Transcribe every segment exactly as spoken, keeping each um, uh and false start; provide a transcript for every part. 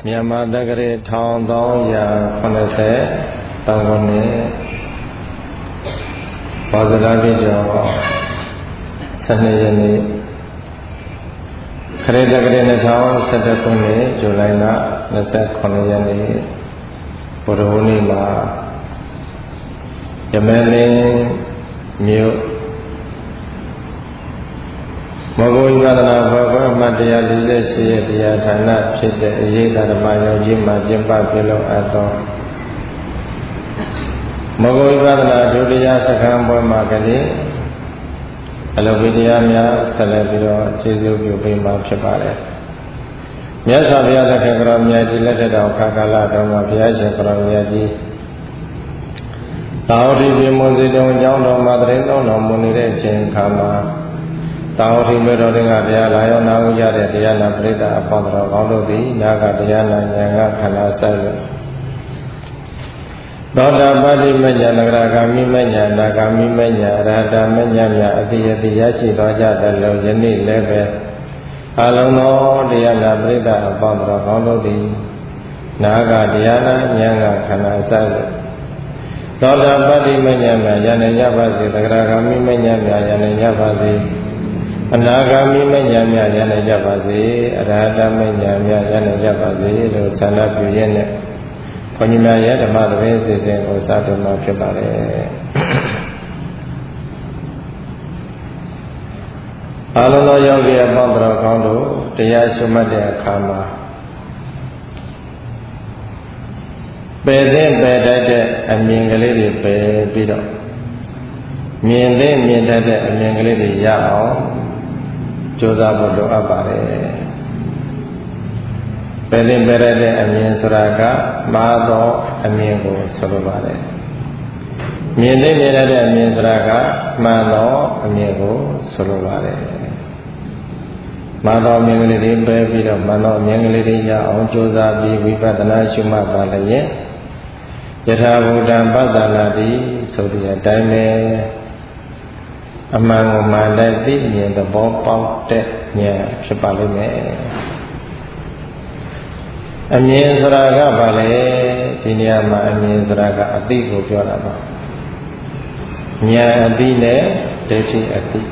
မြန်မာတက္ကရာထောင်သောရာခုနှစ်ဆယ်တောင်ကုန်နဲ့ဘာသာလာပြည့်ကျော်ဆယ်နှစ်ရက်နေ့ခရစ်တက္ကရာနှစ်ထောင်ဆယ်တစ်ခုနှစ်ဇူလိုင်လနှစ်ဆယ်ခုနှစ်ရက်နေ့ဗုဒ္ဓဟူးနေ့မှာယမန်လင်းမြို့မဂ္ဂဝိပဿနာဘဝအမှတ်တရား၄၈ရဲ့တရားဌာနဖြစ်တဲ့အရေးဓမ္မယောကြီးမှာကျင့်ပပြုလုပ်အပ်သောမဂ္ဂဝိပဿနာဒုတိယစခန်းပွဲမှာကလေးအလောကိတရားများဆက်လက်ပြီးတော့ကျေးဇူးပြုပေးမှာဖြစ်ပါတယ်မြတ်စွာဘုရားသခင်ကတော်မြတ်ကြီးလက်ထက်တော်ခါကာလတော်မှာဘုရားရှင်ကတော်မြတ်ကြီးတာဝတိပြမွန်စီတုံအကြောင်းတော်မှာတရင်သုံးတော်မူနေတဲ့အချိန်ခါမှာတာဝတိမေတော်တွေကတရားလာရောက်နာဝကြတဲ့တရားနာပရိသတ်အပေါင်းတော်ကောင်းတို့သည်နာကတရားနာဉာဏ်ကခန္ဓာဆက်လို့သောတာပတိမဉ္ဇဏဂရဂာမိမဉ္ဇနာဂာမိမဉ္ဇအရဟတမဉ္ဇမြအတိယတိရရှိတော်ကြသလိုယနေ့လည်းပဲအလုံးသောတရားနာပရိသတ်အပေါင်းတော်ကောင်းတို့သည်နာကတရားနာဉာဏ်ကခန္ဓာဆက်လို့သောတာပတိမဉ္ဇမြယန္တရပါစေသဂရဂာမိမဉ္ဇမြယန္တရပါစေအနာဂါမိမဉ္ဇဉ်များရနိုင်ကြပါစေအရဟတမဉ္ဇဉ်များရနိုင်ကြပါစေလို့ဆန္ဒပြုရင်းနဲ့ဘုန်းကြီးများရဲ့ဓမ္မသဘင်စီစဉ်ကိုစတင်မှာဖြစ်ပါတယ်အားလုံးသောယောဂီအပေါင်းတော်ကောင်းတို့တရားရှုမှတ်တဲ့အခါမှာပယ်သင့်ပယ်တတ်တဲ့အမြင်ကလေးတွေပယ်ပြီးတော့မြင်သင့်မြင်တတ်တဲ့အမြင်ကလေးတွေရအောင်ကြိုးစားဖို့လိုအပ်ပါတယ်ပယ်သင့်ပယ်တတ်တဲ့အမြင်ဆိုတာကမှားသောအမြင်ကိုဆိုလိုပါတယ်မြင်သင့်မြင်တတ်တဲ့အမြင်ဆိုတာကမှန်သောအမြင်ကိုဆိုလိုပါတယ်မှန်သောအမြင်ကလေးတွေပယ်ပြီးတော့မှန်သောအမြင်ကလေးတွေရအောင်ကြိုးစားပြီးဝိပဿနာရှုမှတ်ပါလျက်ယထာဘုဒ္ဓံပတ္တနာတိဆိုတဲ့အတိုင်းပဲအမှန်ကိုမှန်တဲ့သိမြင်သဘောပေါက်တဲ့ဉာဏ်ဖြစ်ပါလိမ့်မယ်အမြင်ဆိုတာကဘာလဲဒီနေရာမှာအမြင်ဆိုတာကအသိကိုပြောတာပါဉာဏ်အသိနဲ့ဒိဋ္ဌိအသိ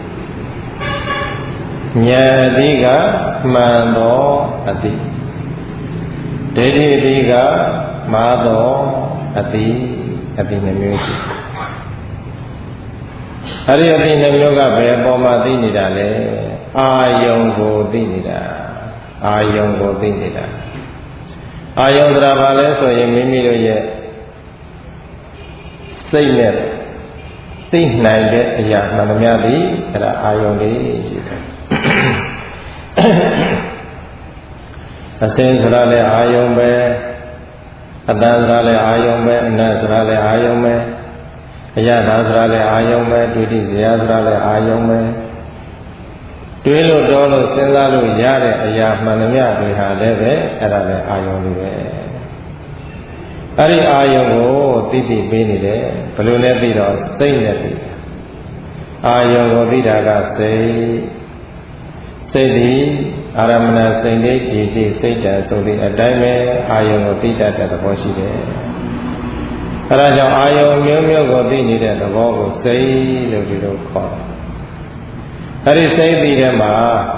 ဉာဏ်အသိကမှန်သောအသိဒိဋ္ဌိအသိကမှားသောအသိအသိနှမျိုးရှိအဲ့ဒီအသိနှမျိုးကဘယ်အပေါ်မှာသိနေတာလဲအာယုံကိုသိနေတာအာယုံကိုသိနေတာအာယုံဆိုတာဘာလဲဆိုရင်မိမိတို့ရဲ့စိတ်နဲ့သိနိုင်တဲ့အရာမှန်သမျှသည်အဲ့ဒါအာယုံလေးရှိတယ်အစင်းဆိုတာလည်းအာယုံပဲအတန်ဆိုတာလည်းအာယုံပဲအနတ်ဆိုတာလည်းအာယုံပဲအရသာဆိုတာလည်းအာယုံပဲဒုတိယဆိုတာလည်းအာယုံပဲတွေးလို့တော်လို့စဉ်းစားလို့ရတဲ့အရာမှန်သမျှတွေဟာလည်းပဲအဲ့ဒါလည်းအာယုံတွေပဲအဲ့ဒီအာယုံကိုသိသိပေးနေတယ်ဘယ်လိုလဲသိတော့စိတ်နဲ့သိတယ်အာယုံကိုသိတာကစိတ်စိတ်ဒီအာရမဏစိတ်လေးဒီဒီစိတ်တန်ဆိုပြီးအတိုင်းပဲအာယုံကိုသိတတ်တဲ့သဘောရှိတယ်အဲဒါကြောင့်အာယုံမျိုးမျိုးကိုသိနေတဲ့သဘောကိုစိတ်လို့ဒီလိုခေါ်တယ်အဲဒီစိတ်သိတဲ့မှာ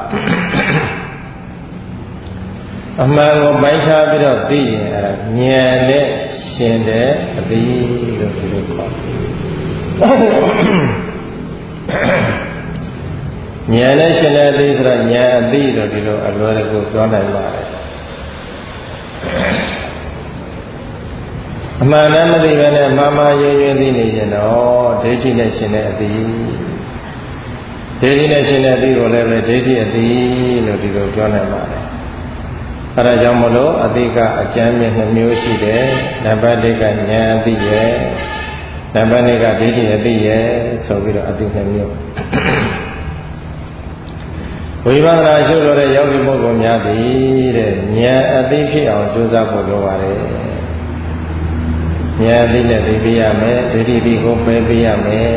အမှန်ကိုပိုင်းခြားပြီးတော့သိရင်အဲဒါဉာဏ်နဲ့ရှင်တဲ့အသိလို့ဒီလိုခေါ်တယ်ဉာဏ်နဲ့ရှင်တဲ့အသိဆိုတာဉာဏ်အသိလို့ဒီလိုအလွယ်တကူပြောနိုင်ပါတယ်အမှန်တမ်းမသိဘဲနဲ့မှားမှားယွင်းယွင်းသိနေရင်တော့ဒိဋ္ဌိနဲ့ရှင်တဲ့အသိဒိဋ္ဌိနဲ့ရှင်တဲ့အသိကိုလည်းပဲဒိဋ္ဌိအသိလို့ဒီလိုပြောနိုင်ပါတယ်အဲဒါကြောင့်မလို့အသိကအကျမ်းမြင့်နှမျိုးရှိတယ်နံပါတ်တစ်ကဉာဏ်အသိရဲ့နံပါတ်နှစ်ကဒိဋ္ဌိအသိရဲ့ဆိုပြီးတော့အသိနှမျိုးဝိပဿနာရှုလို့တဲ့ယောဂီပုဂ္ဂိုလ်များသည်တဲ့ဉာဏ်အသိဖြစ်အောင်ကြိုးစားဖို့လိုပါတယ်ဉာဏ်အသိနဲ့သိပြရမယ်ဒိဋ္ဌိတိကိုပယ်ပြရမယ်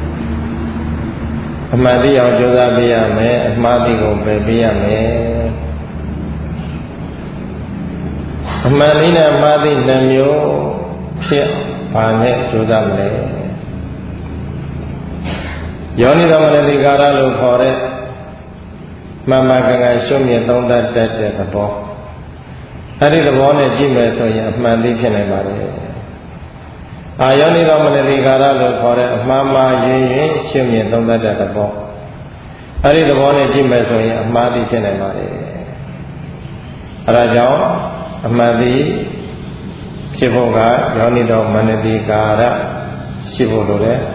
အမှန်သိအောင်ကြိုးစားပြရမယ်အမှားသိကိုပယ်ပြရမယ်အမှန်လေးနဲ့မှားသည့်နှမျိုးဖြစ်ပါနဲ့ကြိုးစားမလဲယောနိသမနတိကာရလို့ခေါ်တဲ့မမကကရှုမြင့်သုံးသပ်တတ်တဲ့သဘောအဲ့ဒီသဘောနဲ့ကြည့်မယ်ဆိုရင်အမှန်သိဖြစ်နိုင်ပါလေအာယောနိသမနတိကာရလို့ခေါ်တဲ့အမှားမှားရင်းရင်းရှုမြင့်သုံးသပ်တဲ့သဘောအဲ့ဒီသဘောနဲ့ကြည့်မယ်ဆိုရင်အမှားသိဖြစ်နိုင်ပါလေအဲဒါကြောင့်အမှန်သိဖြစ်ဖို့ကယောနိသမနတိကာရရှိဖို့လိုတယ်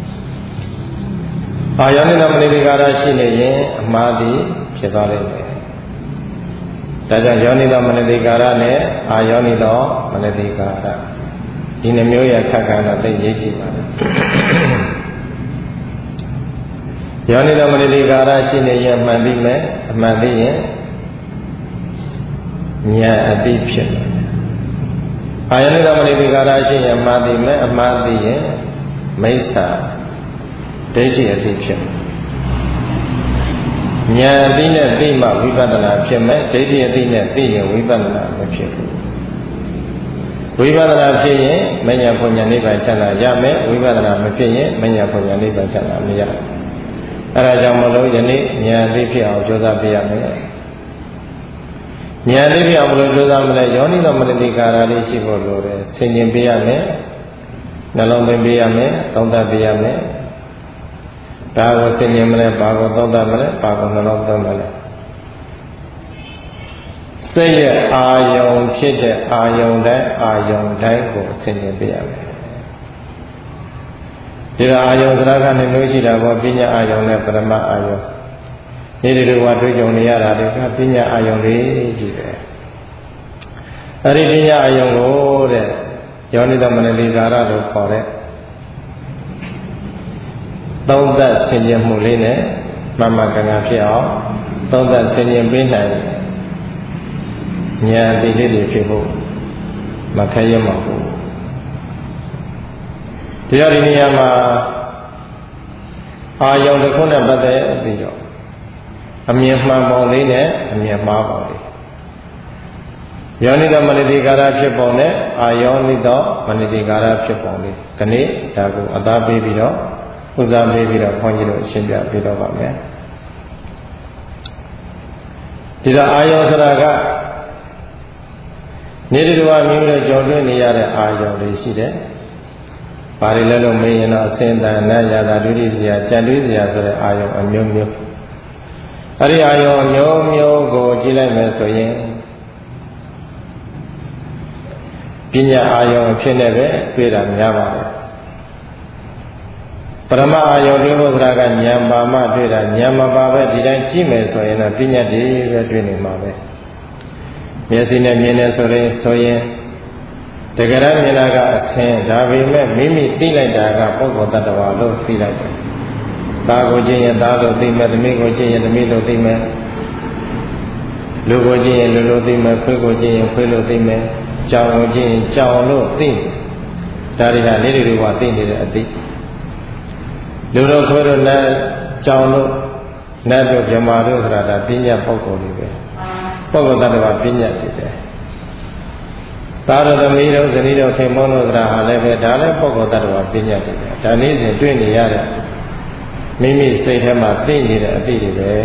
အာယောနိသမနတိကာရရှိနေရင်အမှားသိဖြစ်သွားလိမ့်မယ်ဒါကြောင့်ယောနိသမနတိကာရနဲ့အာယောနိသမနတိကာရဒီနှမျိုးရဲ့ခက်ခံတော့သိရေးကြည့်ပါလားယောနိသမနတိကာရရှိနေရင်မှန်သိမယ်အမှန်သိရင်ဉာဏ်အသိဖြစ်မယ်အာယောနိသမနတိကာရရှိရင်မှားသိမယ်အမှားသိရင်မိစ္ဆာဒိဋ္ဌိအသိဖြစ်မယ်ဉာဏ်အသိနဲ့သိမှဝိပဿနာဖြစ်မယ်ဒိဋ္ဌိအသိနဲ့သိရင်ဝိပဿနာမဖြစ်ဘူးဝိပဿနာဖြစ်ရင်မဉ္ဇဉ်ပညာနိဗ္ဗာန်ချမ်းသာရမယ်ဝိပဿနာမဖြစ်ရင်မဉ္ဇဉ်ပညာနိဗ္ဗာန်ချမ်းသာမရဘူးအဲဒါကြောင့်မလို့ယနေ့ဉာဏ်အသိဖြစ်အောင်ကြိုးစားပြရမယ်ဉာဏ်အသိဖြစ်အောင်ဘယ်လိုကြိုးစားမလဲယောနိသမနတိကာရလေးရှိဖို့လိုတယ်ဆင်ခြင်ပြရမယ်နှလုံးသွင်းပြရမယ်သုံးသပ်ပြရမယ်ဒါကိုသင်ញင်မလဲဘာကိုသုံးသပ်မလဲဘာကိုနှလုံးသွင်းမလဲစိတ်ရဲ့အာယုံဖြစ်တဲ့အာယုံတိုင်းအာယုံတိုင်းကိုသင်ញင်ပြရမယ်ဒီလိုအာယုံသရကနဲ့လို့ရှိတာပေါ့ပညာအာယုံနဲ့ပရမအာယုံဒီလိုကတွေ့ကြုံနေရတာတွေကပညာအာယုံလေးကြီးပဲအဲ့ဒီပညာအာယုံကိုတဲ့ယောနိသမနတိကာရလို့ခေါ်တဲ့သုံးသပ်ဆင်ခြင်မှုလေးနဲ့မမကကဖြစ်အောင်သုံးသပ်ဆင်ခြင်ပေးနိုင်ဉာဏ်တိလေးတွေဖြစ်ဖို့မခက်ရမှာဘူးတရားဒီနေရာမှာအာယုံတစ်ခုနဲ့ပတ်သက်ပြီးတော့အမြင်မှန်ပုံလေးနဲ့အမြင်မှားပုံလေးယောနိသမနတိကာရဖြစ်ပုံနဲ့အာယောနိသမနတိကာရဖြစ်ပုံလေးခဏဒါကိုအသားပေးပြီးတော့ဥစားပေးပြီးတော့ခွန်ကြီးတို့ရှင်းပြပေးတော့ပါမယ်ဒီတော့အာယောဆိုတာကနေတဝမျိုးနဲ့ကြော်တွင်းနေရတဲ့အာယောလေးရှိတယ်။ဘာတွေလဲလို့မေးရင်တော့အစင်တန်နတ်ရတာဒုတိယဇာကြံတွေးဇာဆိုတဲ့အာယောအမျိုးမျိုးအဲ့ဒီအာယောအမျိုးမျိုးကိုကြည့်လိုက်မယ်ဆိုရင်ပညာအာယောဖြစ်နေပဲတွေ့တာများပါတယ်ပရမအာယောတွေ့ဖို့ဆိုတာကဉာဏ်ပါမှတွေ့တာဉာဏ်မပါပဲဒီတိုင်းကြည့်မယ်ဆိုရင်တော့ပညာတည်းပဲတွေ့နေမှာပဲမျက်စိနဲ့မြင်နေဆိုရင်ဆိုရင်တကယ်တော့မြင်တာကအဆင်းဒါပေမဲ့မိမိသိလိုက်တာကပုဂ္ဂိုလ်တ attva လို့သိလိုက်တယ်ဒါကိုကြည့်ရင်ဒါလို့သိမယ်သမီးကိုကြည့်ရင်သမီးလို့သိမယ်လူကိုကြည့်ရင်လူလို့သိမယ်ခွေးကိုကြည့်ရင်ခွေးလို့သိမယ်ကြောင်ကိုကြည့်ရင်ကြောင်လို့သိဒါတွေကလေးတွေကသိနေတဲ့အသိလူတို့ခွေးတို့နဲ့ကြောင်တို့နတ်တို့ဗြဟ္မာတို့ဆိုတာဒါပညာပုဂ္ဂိုလ်တွေပဲပုဂ္ဂိုလ်တ attva ပညာတည်တယ်သာရသမီးတို့ဇနီးတို့ခင်မုန်းတို့ဆိုတာဟာလည်းပဲဒါလည်းပုဂ္ဂိုလ်တ attva ပညာတည်တယ်ဒါနေ့စဉ်တွေ့နေရတဲ့မိမိစိတ်ထဲမှာသိနေတဲ့အသိတွေပဲ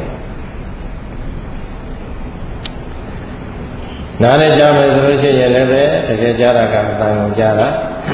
နားနဲ့ကြားမယ်ဆိုလို့ရှိရင်လည်းပဲတကယ်ကြားတာကအတန်ကိုကြားတာ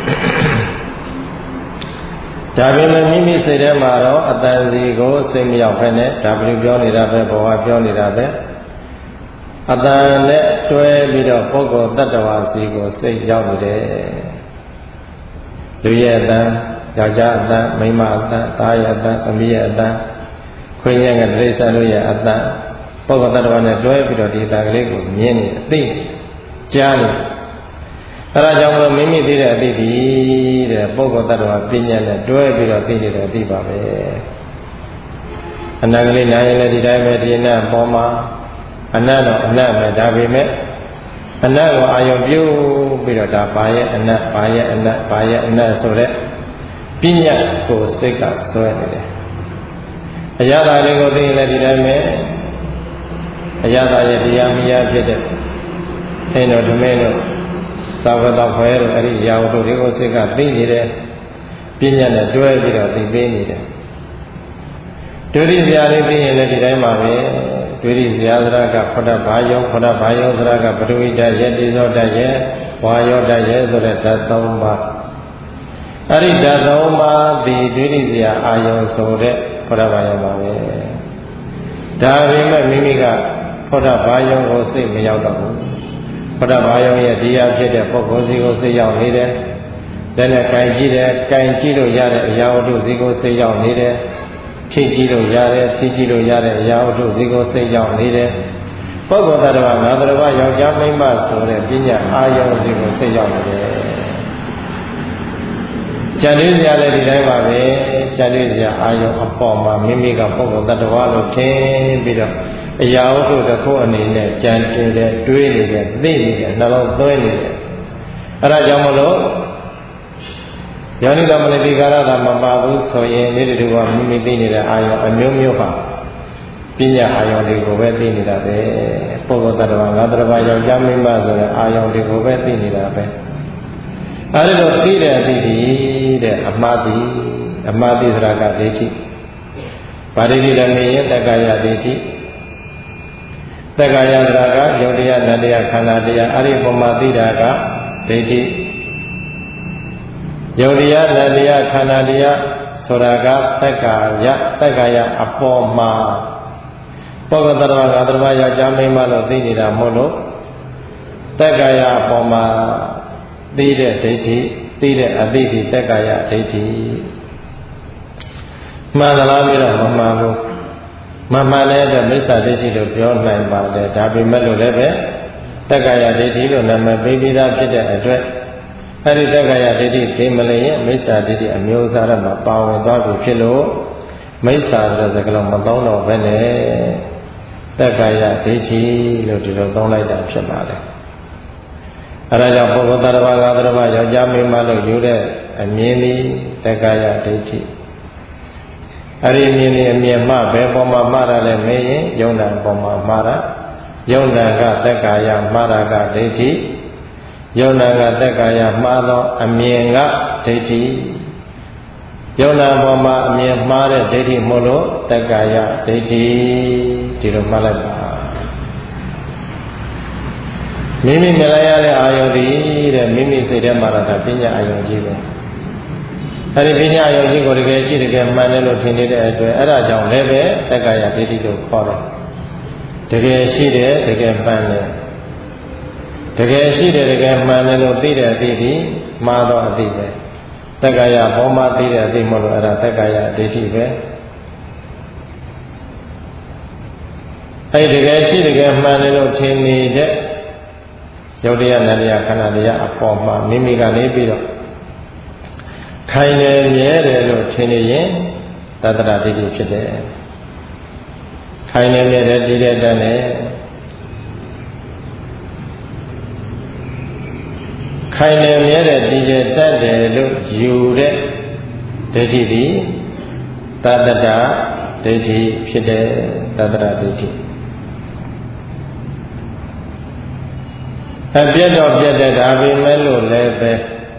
ဒါပေမဲ့မိမိစိတ်ထဲမှာတော့အတန်စီကိုစိတ်မရောက်ဖ ೇನೆ ဒါဘယ်လိုပြောနေတာပဲဘဝပြောနေတာပဲအတန်နဲ့တွဲပြီးတော့ပုဂ္ဂိုလ်တ attva စီကိုစိတ်ရောက်နေတယ်လူရဲ့အတန်ယောက်ျားအတန်မိန်းမအတန်သားရဲ့အတန်သမီးရဲ့အတန်ခွေးရဲ့ကတိစ္ဆာတို့ရဲ့အတန်ပုဂ္ဂိုလ်တ attva နဲ့တွဲပြီးတော့ဒီအတန်ကလေးကိုမြင်နေအသိကြားနေအဲဒါကြောင့်မလို့မိမိသိတဲ့အသိဒီတဲ့ပုဂ္ဂိုလ်တ attva ပညာနဲ့တွဲပြီးတော့သိနေတဲ့အသိပါပဲအနန္တလေးနားရင်လည်းဒီတိုင်းပဲဒီနဲ့ပေါ်မှာအနတ်တော့အနတ်ပဲဒါပေမဲ့အနတ်ကိုအာယုံပြုပြီးတော့ဒါဘာရဲ့အနတ်ဘာရဲ့အနတ်ဘာရဲ့အနတ်ဆိုတဲ့ပညာကိုစိတ်ကဆွဲနေတယ်အရာသာလေးကိုသိရင်လည်းဒီတိုင်းပဲအရာသာရဲ့တရားမရဖြစ်တဲ့အဲ့တော့ဓမဲတို့သာဝတ္တဖွယ်တို့အဲ့ဒီရာဝတ္ထုတွေကိုစိတ်ကသိနေတယ်ပညာနဲ့တွဲပြီးတော့သိပေးနေတယ်ဒုတိယဇာလေးသိရင်လည်းဒီတိုင်းပါပဲဒုတိယဇာသရကဖုဒ္ဓဘာယောဖုဒ္ဓဘာယောသရကပထဝီဓာတ်ရဲ့တိဇောဓာတ်ရဲ့ဝါယောဓာတ်ရဲ့ဆိုတဲ့ဓာတ်သုံးပါးအဲ့ဒီဓာတ်သုံးပါးဒီဒုတိယဇာအာယုံဆိုတဲ့ဖုဒ္ဓဘာယောပါပဲဒါပေမဲ့မိမိကဖုဒ္ဓဘာယောကိုစိတ်မရောက်တော့ဘူးဖုဒ္ဓဘာယောရဲ့တရားဖြစ်တဲ့ပုဂ္ဂိုလ်စီကိုစိတ်ရောက်နေတယ်ဒါနဲ့ကြိုင်ကြည့်တယ်ကြိုင်ကြည့်လို့ရတဲ့အရာဝတ္ထုစီကိုစိတ်ရောက်နေတယ်ဖြည့်ကြည့်လို့ရတယ်ဖြည့်ကြည့်လို့ရတဲ့အရာဝတ္ထုစီကိုစိတ်ရောက်နေတယ်ပုဂ္ဂိုလ်သတ္တဝါငါတရဝယောက်ျားမိန်းမဆိုတဲ့ပညာအာယုံစီကိုစိတ်ရောက်နေတယ်ဉာဏ်လေးစရာလည်းဒီတိုင်းပါပဲဉာဏ်လေးစရာအာယုံအပေါ်မှာမိမိကပုဂ္ဂိုလ်သတ္တဝါလို့ထင်ပြီးတော့အရာဝတ္ထုတစ်ခုအနေနဲ့ကြံတင်တယ်တွေးနေတယ်သိနေတယ်နှလုံးသွင်းနေတယ်အဲဒါကြောင့်မလို့ယောနိကမနတိကာရတာမပါဘူးဆိုရင်ဒီတူကမိမိသိနေတဲ့အာယုံအမျိုးမျိုးပါပညာအာယုံတွေကိုပဲသိနေတာပဲပုဂ္ဂိုလ်တ attva ငါတ attva ယောက်ျားမိန်းမဆိုတဲ့အာယုံတွေကိုပဲသိနေတာပဲအဲဒီလိုသိတဲ့အသိဒီတဲ့အမှားတိအမှားတိသရကဒိဋ္ဌိဗာဒိဋ္ဌိလည်းမေရင်တက္ကယဒိဋ္ဌိတက္ကယသရကယုတ်တရားနတ္တရားခန္ဓာတရားအဲ့ဒီပုံမှာသိတာကဒိဋ္ဌိယုတ်တရားနတ္တရားခန္ဓာတရားဆိုတာကတက္ကာယတက္ကာယအပေါ်မှာပုဂ္ဂိုလ်တ attva ငါတ attva ယောက်ျားမိန်းမလို့သိနေတာမဟုတ်လို့တက္ကာယအပေါ်မှာသိတဲ့ဒိဋ္ဌိသိတဲ့အသိဒီတက္ကာယဒိဋ္ဌိမှန်လားပြီးတော့မမှန်ဘူးမမှန်တဲ့အတွက်မိစ္ဆာဒိဋ္ဌိလို့ပြောနိုင်ပါတယ်ဒါပေမဲ့လို့လည်းပဲတက္ကာယဒိဋ္ဌိလို့နာမည်ပေးပြီးသားဖြစ်တဲ့အတွက်အဲ့ဒီတက္ကရာဒိဋ္ဌိသိမလျင်မိစ္ဆာဒိဋ္ဌိအမျိုးအစားတွေမှာပါဝင်သွားပြီဖြစ်လို့မိစ္ဆာဆိုတဲ့စကားလုံးမသုံးတော့ဘဲနဲ့တက္ကရာဒိဋ္ဌိလို့ဒီလိုသုံးလိုက်တာဖြစ်ပါတယ်အဲဒါကြောင့်ပုဂ္ဂိုလ်သတ္တဝါငါတ attva ယောက်ျားမိန်းမလို့ယူတဲ့အမြင်ဒီတက္ကရာဒိဋ္ဌိအဲ့ဒီမြင်ဒီအမြင်မှဘယ်ပေါ်မှာမှားတာလဲမေးရင်ယုံနာပေါ်မှာမှားတာယုံနာကတက္ကရာမှားတာကဒိဋ္ဌိယုံနာကတက္ကာယမှားသောအမြင်ကဒိဋ္ဌိယုံနာပေါ်မှာအမြင်မှားတဲ့ဒိဋ္ဌိမို့လို့တက္ကာယဒိဋ္ဌိဒီလိုမှတ်လိုက်ပါမိမိမြင်လိုက်ရတဲ့အာယုဒီတဲ့မိမိစိတ်ထဲမှာတော့ပညာအာယုကြီးပဲအဲဒီပညာအာယုကြီးကိုတကယ်ရှိတကယ်မှန်တယ်လို့ထင်နေတဲ့အတွက်အဲ့ဒါကြောင့်လည်းပဲတက္ကာယဒိဋ္ဌိလို့ခေါ်တယ်တကယ်ရှိတယ်တကယ်မှန်တယ်တကယ်ရှိတယ်တကယ်မှန်တယ်လို့သိတဲ့အသိဒီမှားတော့အသိပဲတက္ကရာဘောမှာသိတဲ့အသိမဟုတ်လို့အဲ့ဒါတက္ကရာဒိဋ္ဌိပဲအဲ့ဒီတကယ်ရှိတကယ်မှန်တယ်လို့ထင်နေတဲ့ယုတ်တရားနတ္တရားခန္ဓာတရားအပေါ်မှာမိမိကနေပြီးတော့ခိုင်တယ်မြဲတယ်လို့ထင်နေရင်တတ္တရဒိဋ္ဌိဖြစ်တယ်ခိုင်တယ်မြဲတယ်တည်တဲ့တန်းနဲ့ခိုင်နေမြဲတဲ့တည်ကျတတ်တယ်လို့ယူတဲ့ဒိဋ္ဌိဒီတတ္တရဒိဋ္ဌိဖြစ်တဲ့တတ္တရဒိဋ္ဌိအပြတ်တော့ပြတ်တဲ့ဒါပေမဲ့လို့လည်းပဲ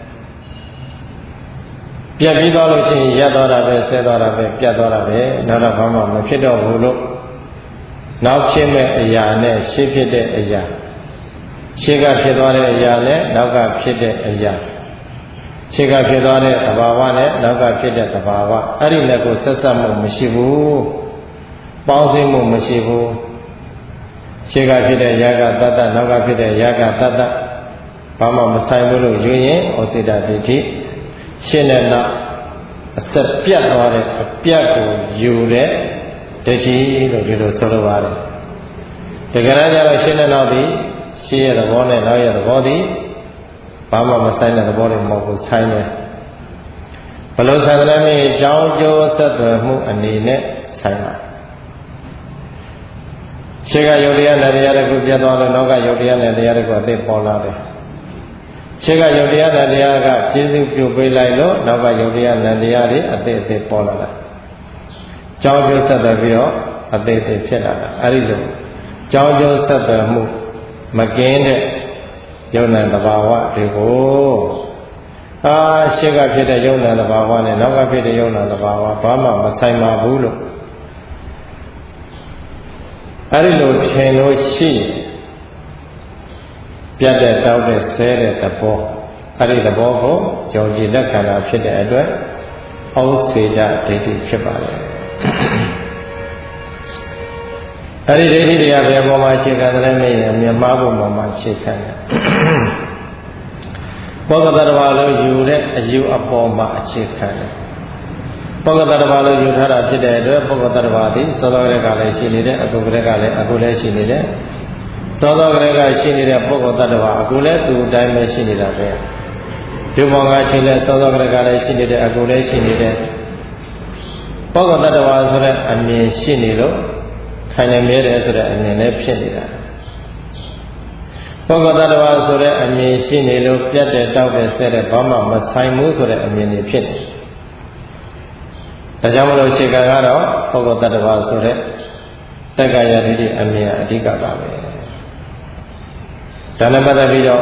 ပြတ်ပြီးသွားလို့ရှိရင်ရပ်သွားတာပဲဆဲသွားတာပဲပြတ်သွားတာပဲနောက်တော့ဘာမှမဖြစ်တော့ဘူးလို့နောက်ဖြစ်မဲ့အရာနဲ့ရှေ့ဖြစ်တဲ့အရာရှေ့ကဖြစ်သွားတဲ့အရာနဲ့နောက်ကဖြစ်တဲ့အရာရှေ့ကဖြစ်သွားတဲ့သဘာဝနဲ့နောက်ကဖြစ်တဲ့သဘာဝအဲ့ဒီလက်ကိုဆက်ဆက်မှုမရှိဘူးပေါင်းစည်းမှုမရှိဘူးရှေ့ကဖြစ်တဲ့ယာကတတ္တနောက်ကဖြစ်တဲ့ယာကတတ္တဘာမှမဆိုင်ဘူးလို့ယူရင်ဩစိတဒိဋ္ဌိရှင်းတဲ့နောက်အဆက်ပြတ်သွားတဲ့အပြတ်ကိုယူတဲ့ဒိဋ္ဌိလို့ဒီလိုဆိုလိုပါတယ်တကယ်တမ်းကျတော့ရှင်းတဲ့နောက်ဒီရှင်းရဲ့သဘောနဲ့နောက်ရဲ့သဘောဒီဘာမှမဆိုင်တဲ့သဘောတွေမဟုတ်ဘူးဆိုင်တယ်ဘလို့ဆိုင်တယ်လဲမင်းကြောင်းကျိုးဆက်သွယ်မှုအနေနဲ့ဆိုင်ပါရှေ့ကယုတ်တရားနဲ့တရားတွေကိုပြတ်သွားလို့နောက်ကယုတ်တရားနဲ့တရားတွေကိုအသိပေါ်လာတယ်ရှေ့ကယုတ်တရားနဲ့တရားကပြည့်စုံပြုပေးလိုက်လို့နောက်ကယုတ်တရားနဲ့တရားတွေအသိအသိပေါ်လာတာကြောင်းကျိုးဆက်သွယ်ပြီးတော့အသိအသိဖြစ်လာတာအဲဒီလိုကြောင်းကျိုးဆက်သွယ်မှုမကင်းတဲ့ယုံနာတဘာဝတွေကိုအာရှေ့ကဖြစ်တဲ့ယုံနာတဘာဝနဲ့နောက်ကဖြစ်တဲ့ယုံနာတဘာဝဘာမှမဆိုင်ပါဘူးလို့အဲဒီလိုထင်လို့ရှိပြတ်တဲ့တောက်တဲ့ဆဲတဲ့သဘောအဲဒီသဘောကိုယုံကြည်လက်ခံတာဖြစ်တဲ့အတွက်ဩစေတဒိဋ္ဌိဖြစ်ပါလေအဲဒီဒိဋ္ဌိတွေကဘယ်ပေါ်မှာအခြေခံတယ်လဲမြင်မြတ်မှားဖို့ပေါ်မှာအခြေခံတယ်ပုဂ္ဂတ္တဝါလို့ယူတဲ့အယူအပေါ်မှာအခြေခံတယ်ပုဂ္ဂတ္တဝါလို့ယူထားတာဖြစ်တဲ့အတွက်ပုဂ္ဂတ္တဝါသည်သောသောကလေးကလည်းရှိနေတယ်အကုကလေးကလည်းအကုလည်းရှိနေတယ်သောသောကလေးကရှိနေတဲ့ပုဂ္ဂတ္တဝါအကုလည်းသူ့အတိုင်းပဲရှိနေတာပဲဒီဘောင်ကချိန်လဲသောသောကလေးကလည်းရှိနေတယ်အကုလည်းရှိနေတယ်ပုဂ္ဂတ္တဝါဆိုတဲ့အမြင်ရှိနေလို့ခိုင်နေမြဲတယ်ဆိုတဲ့အမြင်လည်းဖြစ်နေတာပုဂ္ဂတ္တဝါဆိုတဲ့အမြင်ရှိနေလို့ပြတ်တဲ့တောက်တဲ့ဆဲတဲ့ဘာမှမဆိုင်ဘူးဆိုတဲ့အမြင်တွေဖြစ်နေဒါကြောင့်မလို့ခြေကကတော့ပုဂ္ဂတ္တဝါဆိုတဲ့တက္ကရာဒိဋ္ဌိအမြင်အဓိကပါပဲဒါနဲ့ပတ်သက်ပြီးတော့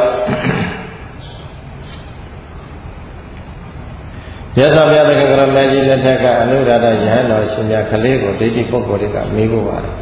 ရသဗျာတက္ကရာမကြီးလက်ထက်ကအနုရာဒယဟန်တော်ရှင်မြတ်ကလေးကိုဒိဋ္ဌိပုဂ္ဂိုလ်တွေကမေးဖို့ပါတယ်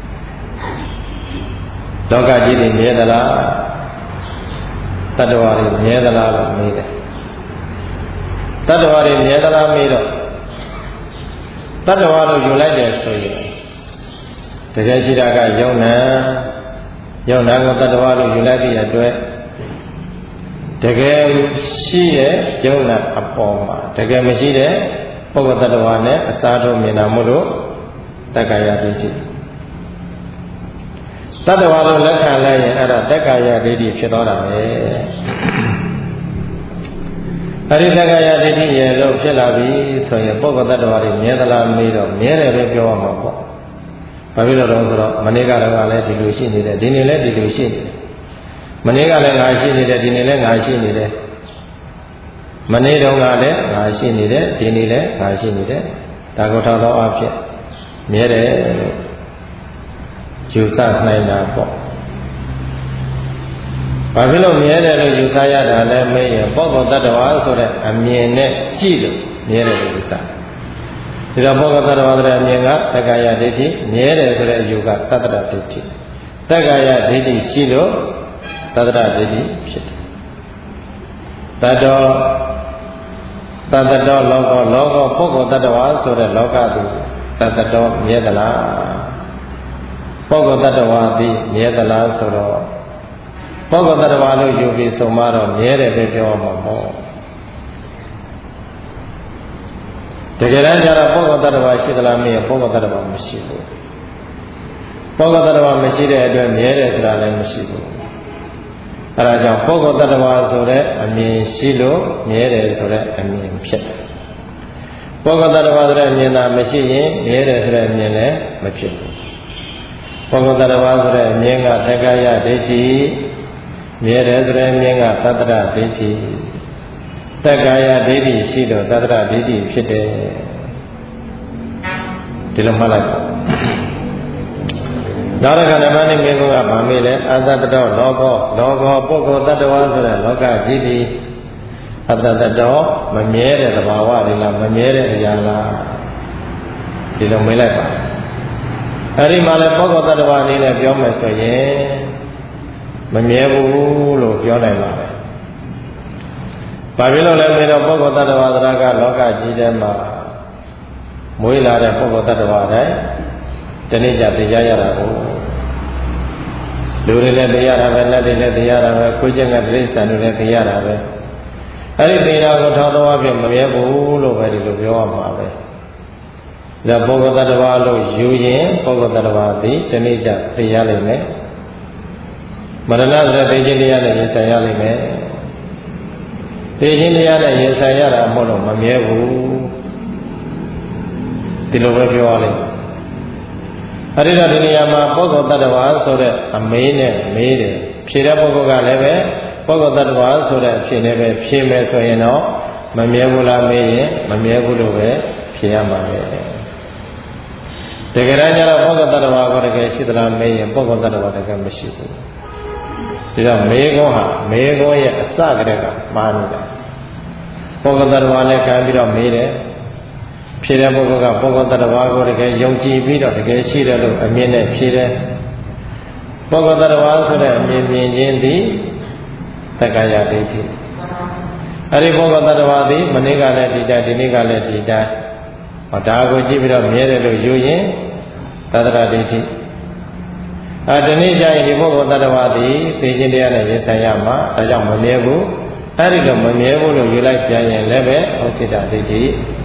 လောကကြီးတွေမြဲသလားတတ္တဝါတွေမြဲသလားလို့မေးတယ်တတ္တဝါတွေမြဲသလားမေးတော့တတ္တဝါလို့ယူလိုက်တယ်ဆိုရင်တကယ်ရှိတာကယုံနာယုံနာကိုတတ္တဝါလို့ယူလိုက်တဲ့အတွက်တကယ်ရှိတဲ့ယုံနာအပေါ်မှာတကယ်မရှိတဲ့ပုဂ္ဂိုလ်တ attva နဲ့အစားထိုးမြင်တာမို့လို့တက္ကာယဒိဋ္ဌိတ attva လို့လက်ခံလိုက်ရင်အဲ့ဒါတက္ကာယဒိဋ္ဌိဖြစ်သွားတာပဲအဲ့ဒီတက္ကာယဒိဋ္ဌိရဲ့လို့ဖြစ်လာပြီဆိုရင်ပုဂ္ဂိုလ်တ attva တွေမြဲသလားမေးတော့မြဲတယ်ပဲပြောရမှာပေါ့ဘာဖြစ်လို့လဲဆိုတော့မနေ့ကတော့လည်းဒီလိုရှိနေတယ်ဒီနေ့လည်းဒီလိုရှိနေတယ်မနေ့ကလည်းငါရှိနေတယ်ဒီနေ့လည်းငါရှိနေတယ်မနေ့တုန်းကလည်းငါရှိနေတယ်ဒီနေ့လည်းငါရှိနေတယ်ဒါကိုထောက်တော့အဖြစ်မြဲတယ်လို့ယူဆနိုင်တာပေါ့ဘာဖြစ်လို့မြဲတယ်လို့ယူဆရတာလဲမေးရင်ပုဂ္ဂိုလ်တ attva ဆိုတဲ့အမြင်နဲ့ကြည့်လို့မြဲတယ်လို့ယူဆဒီတော့ပုဂ္ဂိုလ်တ attva ဆိုတဲ့အမြင်ကတက္ကာယဒိဋ္ဌိမြဲတယ်ဆိုတဲ့အယူကသတ္တရဒိဋ္ဌိတက္ကာယဒိဋ္ဌိရှိလို့သတ္တရဒိဋ္ဌိဖြစ်တယ်တတောတတတောလောကလောကပုဂ္ဂိုလ်တ attva ဆိုတဲ့လောကသည်တတတောမြဲသလားပုဂ္ဂိုလ်တ attva သည်မြဲသလားဆိုတော့ပုဂ္ဂိုလ်တ attva လို့ယူပြီးဆိုမှတော့မြဲတယ်ပဲပြောမှာပေါ့တကယ်တမ်းကျတော့ပုဂ္ဂိုလ်တ attva ရှိသလားမင်းပုဂ္ဂိုလ်တ attva မရှိဘူးပုဂ္ဂိုလ်တ attva မရှိတဲ့အတွက်မြဲတယ်ဆိုတာလည်းမရှိဘူးအဲဒါကြောင့်ပုဂ္ဂိုလ်တ attva ဆိုတဲ့အမြင်ရှိလို့မြဲတယ်ဆိုတဲ့အမြင်ဖြစ်တယ်ပုဂ္ဂိုလ်တ attva ဆိုတဲ့အမြင်သာမရှိရင်မြဲတယ်ဆိုတဲ့အမြင်လည်းမဖြစ်ဘူးပုဂ္ဂိုလ်တ attva ဆိုတဲ့အမြင်ကတက္ကာယဒိဋ္ဌိမြဲတယ်ဆိုတဲ့အမြင်ကသတ္တရဒိဋ္ဌိတက္ကာယဒိဋ္ဌိရှိတော့သတ္တရဒိဋ္ဌိဖြစ်တယ်ဒီလိုမှတ်လိုက်ပါနောက်တစ်ခါနမနိမေကုကဗာမေးလဲအတ္တတောလောကောလောကောပုဂ္ဂိုလ်တ attva ဆိုတဲ့လောကကြီးသည်အတ္တတောမမြဲတဲ့သဘာဝတွေလားမမြဲတဲ့အရာလားဒီလိုမေးလိုက်ပါအဲ့ဒီမှာလဲပုဂ္ဂိုလ်တ attva အနေနဲ့ပြောမယ်ဆိုရင်မမြဲဘူးလို့ပြောနိုင်ပါတယ်ဘာဖြစ်လို့လဲမေးတော့ပုဂ္ဂိုလ်တ attva သရကလောကကြီးထဲမှာမွေးလာတဲ့ပုဂ္ဂိုလ်တ attva တိုင်းတနေ့ကျတရားရတာကိုလူတွေလည်းတရားရတာပဲလက်တွေလည်းတရားရတာပဲခွေးကျင်ကတိရစ္ဆာန်တွေလည်းတရားရတာပဲအဲ့ဒီတရားကိုထောက်တော့အဖြစ်မမြဲဘူးလို့ပဲဒီလိုပြောရမှာပဲဒါပုဂ္ဂိုလ်တ attva လို့ယူရင်ပုဂ္ဂိုလ်တ attva သည်တနေ့ကျတရားလိမ့်မယ်မရဏဆိုတဲ့သိခြင်းတရားနဲ့ရင်ဆိုင်ရလိမ့်မယ်သိခြင်းတရားနဲ့ရင်ဆိုင်ရတာမဟုတ်လို့မမြဲဘူးဒီလိုပဲပြောရလိမ့်မယ်အဲ့ဒီတော့ဒီနေရာမှာပုဂ္ဂိုလ်တ attva ဆိုတဲ့အမေးနဲ့မေးတယ်ဖြေတဲ့ပုဂ္ဂိုလ်ကလည်းပဲပုဂ္ဂိုလ်တ attva ဆိုတဲ့အဖြေနဲ့ပဲဖြေမယ်ဆိုရင်တော့မမြဲဘူးလားမေးရင်မမြဲဘူးလို့ပဲဖြေရမှာပဲတကယ်တမ်းကျတော့ပုဂ္ဂိုလ်တ attva ကိုတကယ်ရှိသလားမေးရင်ပုဂ္ဂိုလ်တ attva တကယ်မရှိဘူးဒီတော့မေကုံးဟာမေကုံးရဲ့အစကတည်းကမှားနေတာပုဂ္ဂိုလ်တ attva နဲ့ခံပြီးတော့မေးတယ်ဖြေတဲ့ပုဂ္ဂိုလ်ကပုဂ္ဂိုလ်တ attva ကိုတကယ်ယုံကြည်ပြီးတော့တကယ်ရှိတယ်လို့အမြင်နဲ့ဖြေတယ်ပုဂ္ဂိုလ်တ attva ဆိုတဲ့အမြင်မြင်ချင်းသည်တက္ကာယဒိဋ္ဌိအဲ့ဒီပုဂ္ဂိုလ်တ attva သည်မနေ့ကလည်းဒီတိုင်းဒီနေ့ကလည်းဒီတိုင်းဟောဒါကိုကြည့်ပြီးတော့မြဲတယ်လို့ယူရင်သတ္တရဒိဋ္ဌိအဲတနေ့ကျရင်ဒီပုဂ္ဂိုလ်တ attva သည်သိခြင်းတရားနဲ့ရင်ဆိုင်ရမှာဒါကြောင့်မမြဲဘူးအဲ့ဒီလိုမမြဲဘူးလို့ယူလိုက်ပြန်ရင်လည်းပဲဩစိတဒိဋ္ဌိ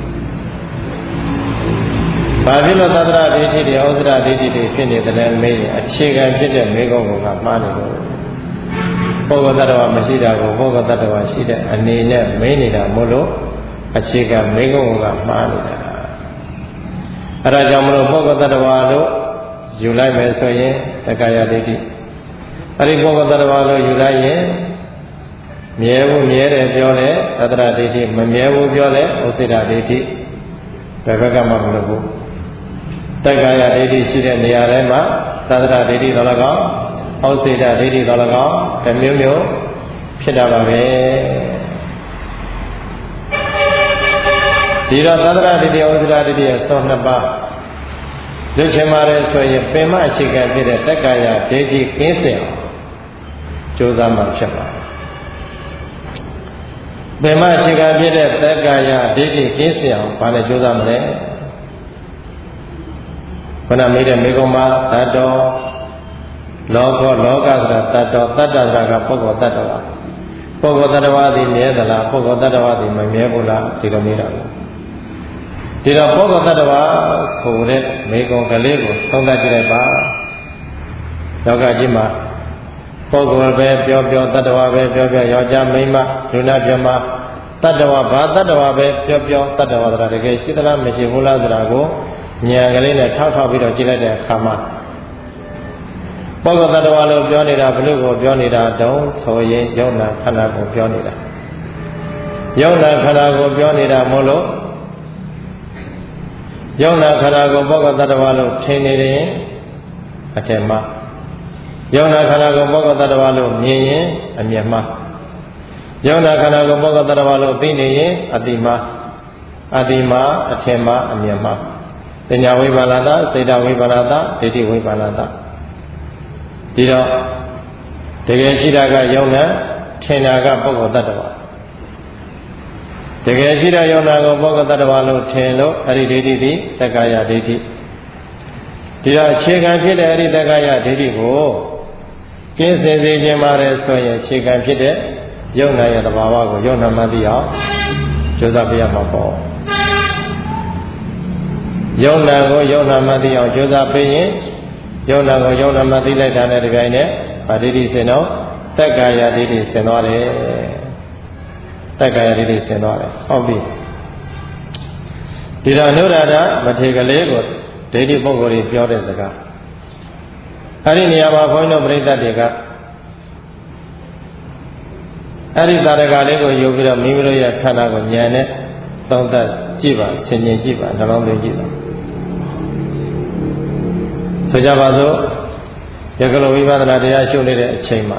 ဘာဖြစ်လို့သတ္တရဒိဋ္ဌိတွေဩစိတဒိဋ္ဌိတွေဖြစ်နေတယ်မေးရင်အခြေခံဖြစ်တဲ့မေကုံးကမှားနေလို့ပုဂ္ဂိုလ်တ attva မရှိတာကိုပုဂ္ဂိုလ်တ attva ရှိတဲ့အနေနဲ့မေးနေတာမို့လို့အခြေခံမေကုံးကမှားနေတာအဲဒါကြောင့်မလို့ပုဂ္ဂိုလ်တ attva လို့ယူလိုက်မယ်ဆိုရင်တက္ကာယဒိဋ္ဌိအဲဒီပုဂ္ဂိုလ်တ attva လို့ယူလိုက်ရင်မြဲဘူးမြဲတယ်ပြောလဲသတ္တရဒိဋ္ဌိမမြဲဘူးပြောလဲဥစ္စေတဒိဋ္ဌိဘယ်ဘက်ကမှမလုပ်ဘူးတက္ကာယဒိဋ္ဌိရှိတဲ့နေရာတိုင်းမှာသတ္တရဒိဋ္ဌိတော်၎င်းဥစ္စေတဒိဋ္ဌိတော်၎င်းတစ်မျိုးမျိုးဖြစ်တာပါပဲဒီတော့သတ္တရဒိဋ္ဌိဥစ္စေတဒိဋ္ဌိရဲ့သုံးနှစ်ပါးလွတ်ချင်ပါတယ်ဆိုရင်ပင်မအခြေခံဖြစ်တဲ့တက္ကာယဒိဋ္ဌိကင်းစင်အောင်ကြိုးစားမှဖြစ်ပါတယ်ပင်မအခြေခံဖြစ်တဲ့တက္ကာယဒိဋ္ဌိကင်းစင်အောင်ဘာနဲ့ကြိုးစားမလဲခဏမေးတဲ့မေကုံမှာတတ္တောလောကလောကဆိုတာတတ္တောတတ္တဆိုတာကပုဂ္ဂိုလ်တ attva ပုဂ္ဂိုလ်တ attva သည်မြဲသလားပုဂ္ဂိုလ်တ attva သည်မမြဲဘူးလားဒီလိုမေးတာကိုဒီတော့ပုဂ္ဂိုလ်တ attva ဆိုတဲ့မေကုံကလေးကိုသုံးသပ်ကြည့်လိုက်ပါလောကကြီးမှာပုဂ္ဂိုလ်ပဲပြောပြောတ attva ပဲပြောပြောယောက်ျားမိန်းမလူနာပြမတ attva ဘာတ attva ပဲပြောပြောတ attva ဆိုတာတကယ်ရှိသလားမရှိဘူးလားဆိုတာကိုဉာဏ်ကလေးနဲ့ထောက်ထောက်ပြီးတော့ကြည့်လိုက်တဲ့အခါမှာပုဂ္ဂိုလ်တ attva လို့ပြောနေတာဘုလို့ကိုပြောနေတာတုံးဆိုရင်ယုံနာခန္ဓာကိုပြောနေတာယုံနာခန္ဓာကိုပြောနေတာမို့လို့ယုံနာခန္ဓာကိုပုဂ္ဂိုလ်တ attva လို့ထင်နေတယ်အထင်မှားယုံနာခန္ဓာကိုပုဂ္ဂိုလ်တ attva လို့မြင်ရင်အမြင်မှားယုံနာခန္ဓာကိုပုဂ္ဂိုလ်တ attva လို့သိနေရင်အတိမှားအတိမှားအထင်မှားအမြင်မှားပညာဝိပါဒတာစေတဝိပါဒတာဒိဋ္ဌိဝိပါဒတာဒီတော့တကယ်ရှိတာကယုံနာထင်တာကပုဂ္ဂိုလ်တ attva တကယ်ရှိတဲ့ယုံနာကိုပုဂ္ဂိုလ်တ attva လို့ထင်လို့အဲ့ဒီဒိဋ္ဌိသည်တက္ကာယဒိဋ္ဌိဒီတော့အခြေခံဖြစ်တဲ့အဲ့ဒီတက္ကာယဒိဋ္ဌိကိုကင်းစင်စေခြင်းပါတယ်ဆိုရင်အခြေခံဖြစ်တဲ့ယုံနာရဲ့သဘာဝကိုယုံနာမှသိအောင်ကြိုးစားပြရမှာပေါ့ယုံနာကိုယုံနာမှသိအောင်ကြိုးစားပေးရင်ယုံနာကိုယုံနာမှသိလိုက်တာနဲ့ဒီပိုင်းနဲ့ဗာဒိဋ္ဌိစင်တော့တက္ကာယဒိဋ္ဌိစင်သွားတယ်တက္ကာယဒိဋ္ဌိစင်သွားတယ်ဟုတ်ပြီဒီတော့နုရဒမထေကလေးကိုဒိဋ္ဌိပုဂ္ဂိုလ်ကြီးပြောတဲ့စကားအဲ့ဒီနေရာမှာဘုန်းကြီးတို့ပြိဿတွေကအဲ့ဒီသာရကလေးကိုယူပြီးတော့မိမိတို့ရဲ့ခန္ဓာကိုဉာဏ်နဲ့သုံးသပ်ကြည့်ပါဆင်ခြင်ကြည့်ပါနှလုံးသွင်းကြည့်ပါဆိုကြပါစို့ယကလိုဝိပဿနာတရားရှုနေတဲ့အချိန်မှာ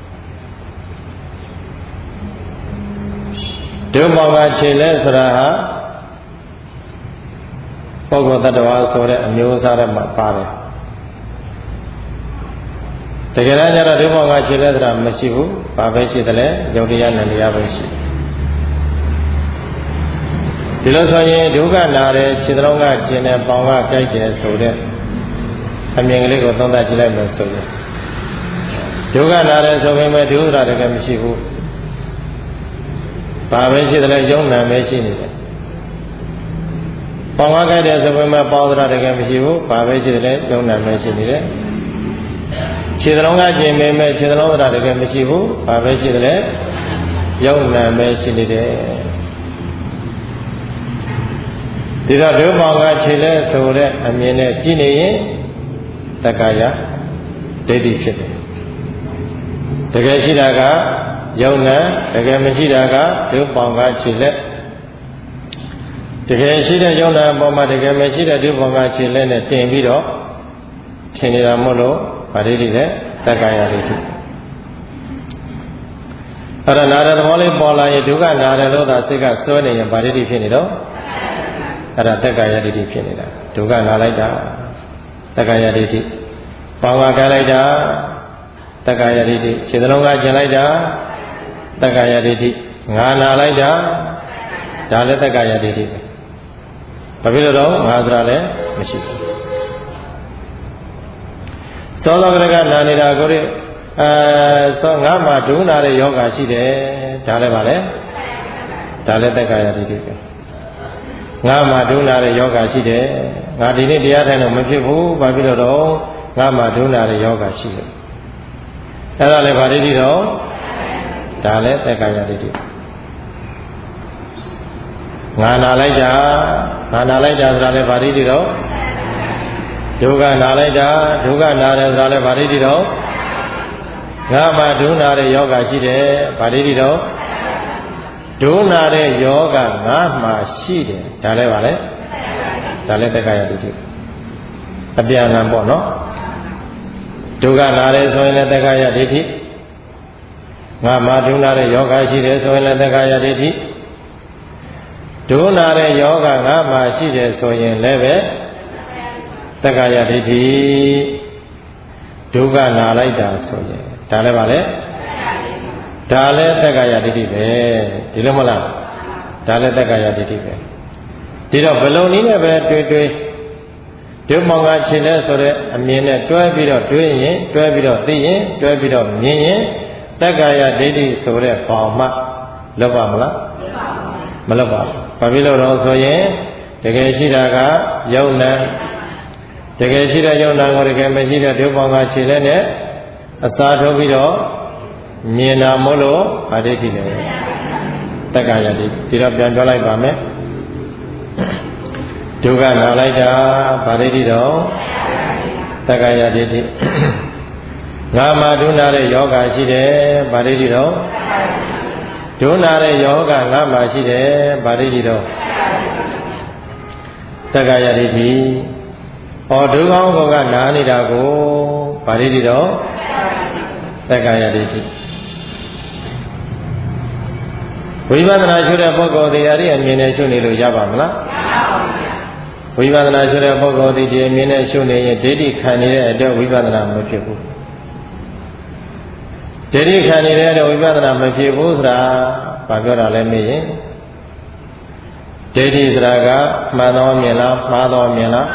ဒုမောင်ကခြေလဲဆိုတာဟာပုဂ္ဂိုလ်တ attva ဆိုတဲ့အမျိုးအစားတွေမှာပါတယ်တကယ်တမ်းကျတော့ဒုမောင်ကခြေလဲဆိုတာမရှိဘူးဘာပဲရှိတယ်လဲယုတ်တရားနဲ့တရားပဲရှိဒီလိုဆိုရင်ဒုက္ခနာတယ်ခြေသလုံးကကျင်တယ်ပေါင်ကကြိုက်တယ်ဆိုတဲ့အမြင်ကလေးကိုသုံးသပ်ကြည့်လိုက်လို့ဆိုရင်ဒုက္ခနာတယ်ဆိုပေမဲ့ဒုက္ခတကယ်မရှိဘူးဘာပဲရှိတယ်လဲယုံနာပဲရှိနေတယ်ပေါင်ကကြိုက်တယ်ဆိုပေမဲ့ပေါင်သတကယ်မရှိဘူးဘာပဲရှိတယ်လဲယုံနာပဲရှိနေတယ်ခြေသလုံးကကျင်ပေမဲ့ခြေသလုံးသတကယ်မရှိဘူးဘာပဲရှိတယ်လဲယုံနာပဲရှိနေတယ်ဒီတော့ဒုမောင်ကခြေလဲဆိုတဲ့အမြင်နဲ့ကြည့်နေရင်တက္ကာယဒိဋ္ဌိဖြစ်တယ်တကယ်ရှိတာကယုံနာတကယ်မရှိတာကဒုမောင်ကခြေလက်တကယ်ရှိတဲ့ယုံနာအပေါ်မှာတကယ်မရှိတဲ့ဒုမောင်ကခြေလက်နဲ့တင်ပြီးတော့ထင်နေတာမို့လို့ဗာဒိဋ္ဌိနဲ့တက္ကာယဒိဋ္ဌိအဲ့ဒါနာတဲ့သဘောလေးပေါ်လာရင်ဒုက္ခနာတယ်လို့သာစိတ်ကစွဲနေရင်ဗာဒိဋ္ဌိဖြစ်နေတော့အဲ့ဒါတက္ကာယဒိဋ္ဌိဖြစ်နေတာဒုက္ခနာလိုက်တာတက္ကာယဒိဋ္ဌိပေါင်းကကလိုက်တာတက္ကာယဒိဋ္ဌိခြေသလုံးကကျင်လိုက်တာတက္ကာယဒိဋ္ဌိငါနာလိုက်တာဒါလည်းတက္ကာယဒိဋ္ဌိပဲဘာဖြစ်လို့တော့ငါဆိုတာလည်းမရှိဘူးသောသောကရကနာနေတာကိုရအဲသောငါမှဒုနာတဲ့ယောဂရှိတယ်ဒါလည်းပါလေဒါလည်းတက္ကာယဒိဋ္ဌိပဲငါမှဒုနာတဲ့ယောဂရှိတယ်ငါဒီနေ့တရားထိုင်တော့မဖြစ်ဘူးဘာဖြစ်လို့တော့ငါမှဒုနာတဲ့ယောဂရှိတယ်အဲ့ဒါလည်းဗာဒိဋ္ဌိတော့ဒါလည်းတက္ကာယဒိဋ္ဌိငါနာလိုက်တာငါနာလိုက်တာဆိုတာလည်းဗာဒိဋ္ဌိတော့ဒုက္ခနာလိုက်တာဒုက္ခနာတယ်ဆိုတာလည်းဗာဒိဋ္ဌိတော့ငါမှဒုနာတဲ့ယောဂရှိတယ်ဗာဒိဋ္ဌိတော့ဒုနာတဲ့ယောဂငါမှရှိတယ်ဒါလည်းပါလေဒါလည်းတက္ကာယဒိဋ္ဌိအပြန်အလှန်ပေါ့နော်ဒုက္ခနာတယ်ဆိုရင်လည်းတက္ကာယဒိဋ္ဌိငါမှဒုနာတဲ့ယောဂရှိတယ်ဆိုရင်လည်းတက္ကာယဒိဋ္ဌိဒုနာတဲ့ယောဂငါမှရှိတယ်ဆိုရင်လည်းပဲတက္ကာယဒိဋ္ဌိဒုက္ခနာလိုက်တာဆိုရင်ဒါလည်းပါလေဒါလည်းတက္ကာယဒိဋ္ဌိပဲဒီလိုမလားဒါလည်းတက္ကာယဒိဋ္ဌိပဲဒီတော့ဘလုံးနည်းနဲ့ပဲတွေ့တွေ့ဒုမောင်ကခြေလဲဆိုတဲ့အမြင်နဲ့တွဲပြီးတော့တွေးရင်တွဲပြီးတော့သိရင်တွဲပြီးတော့မြင်ရင်တက္ကာယဒိဋ္ဌိဆိုတဲ့ပေါင်မှလွတ်ပါမလားမလွတ်ပါဘူးဘာဖြစ်လို့တော့ဆိုရင်တကယ်ရှိတာကယုံနာတကယ်ရှိတဲ့ယုံနာကိုတကယ်မရှိတဲ့ဒုမောင်ကခြေလဲနဲ့အစာထုတ်ပြီးတော့မြင်တာမို့လို့ဗာဒိဋ္ဌိလည်းတက္ကာယဒိဋ္ဌိဒီတော့ပြန်ပြောလိုက်ပါမယ်ဒုက္ခနာလိုက်တာဗာဒိဋ္ဌိတော့တက္ကာယဒိဋ္ဌိငါမှဒုနာတဲ့ယောဂရှိတယ်ဗာဒိဋ္ဌိတော့ဒုနာတဲ့ယောဂငါမှရှိတယ်ဗာဒိဋ္ဌိတော့တက္ကာယဒိဋ္ဌိဩဒုက္ခကောကနာနေတာကိုဗာဒိဋ္ဌိတော့တက္ကာယဒိဋ္ဌိဝိပဿနာရှုတဲ့ပုဂ္ဂိုလ်ဒီအရိအမြင်နဲ့ရှုနေလို့ရပါမလားဝိပဿနာရှုတဲ့ပုဂ္ဂိုလ်ဒီဒီအမြင်နဲ့ရှုနေရင်ဒိဋ္ဌိခံနေတဲ့အတွက်ဝိပဿနာမဖြစ်ဘူးဒိဋ္ဌိခံနေတဲ့အတွက်ဝိပဿနာမဖြစ်ဘူးဆိုတာဘာပြောတာလဲမေးရင်ဒိဋ္ဌိဆိုတာကမှန်သောမြင်လားမှားသောမြင်လား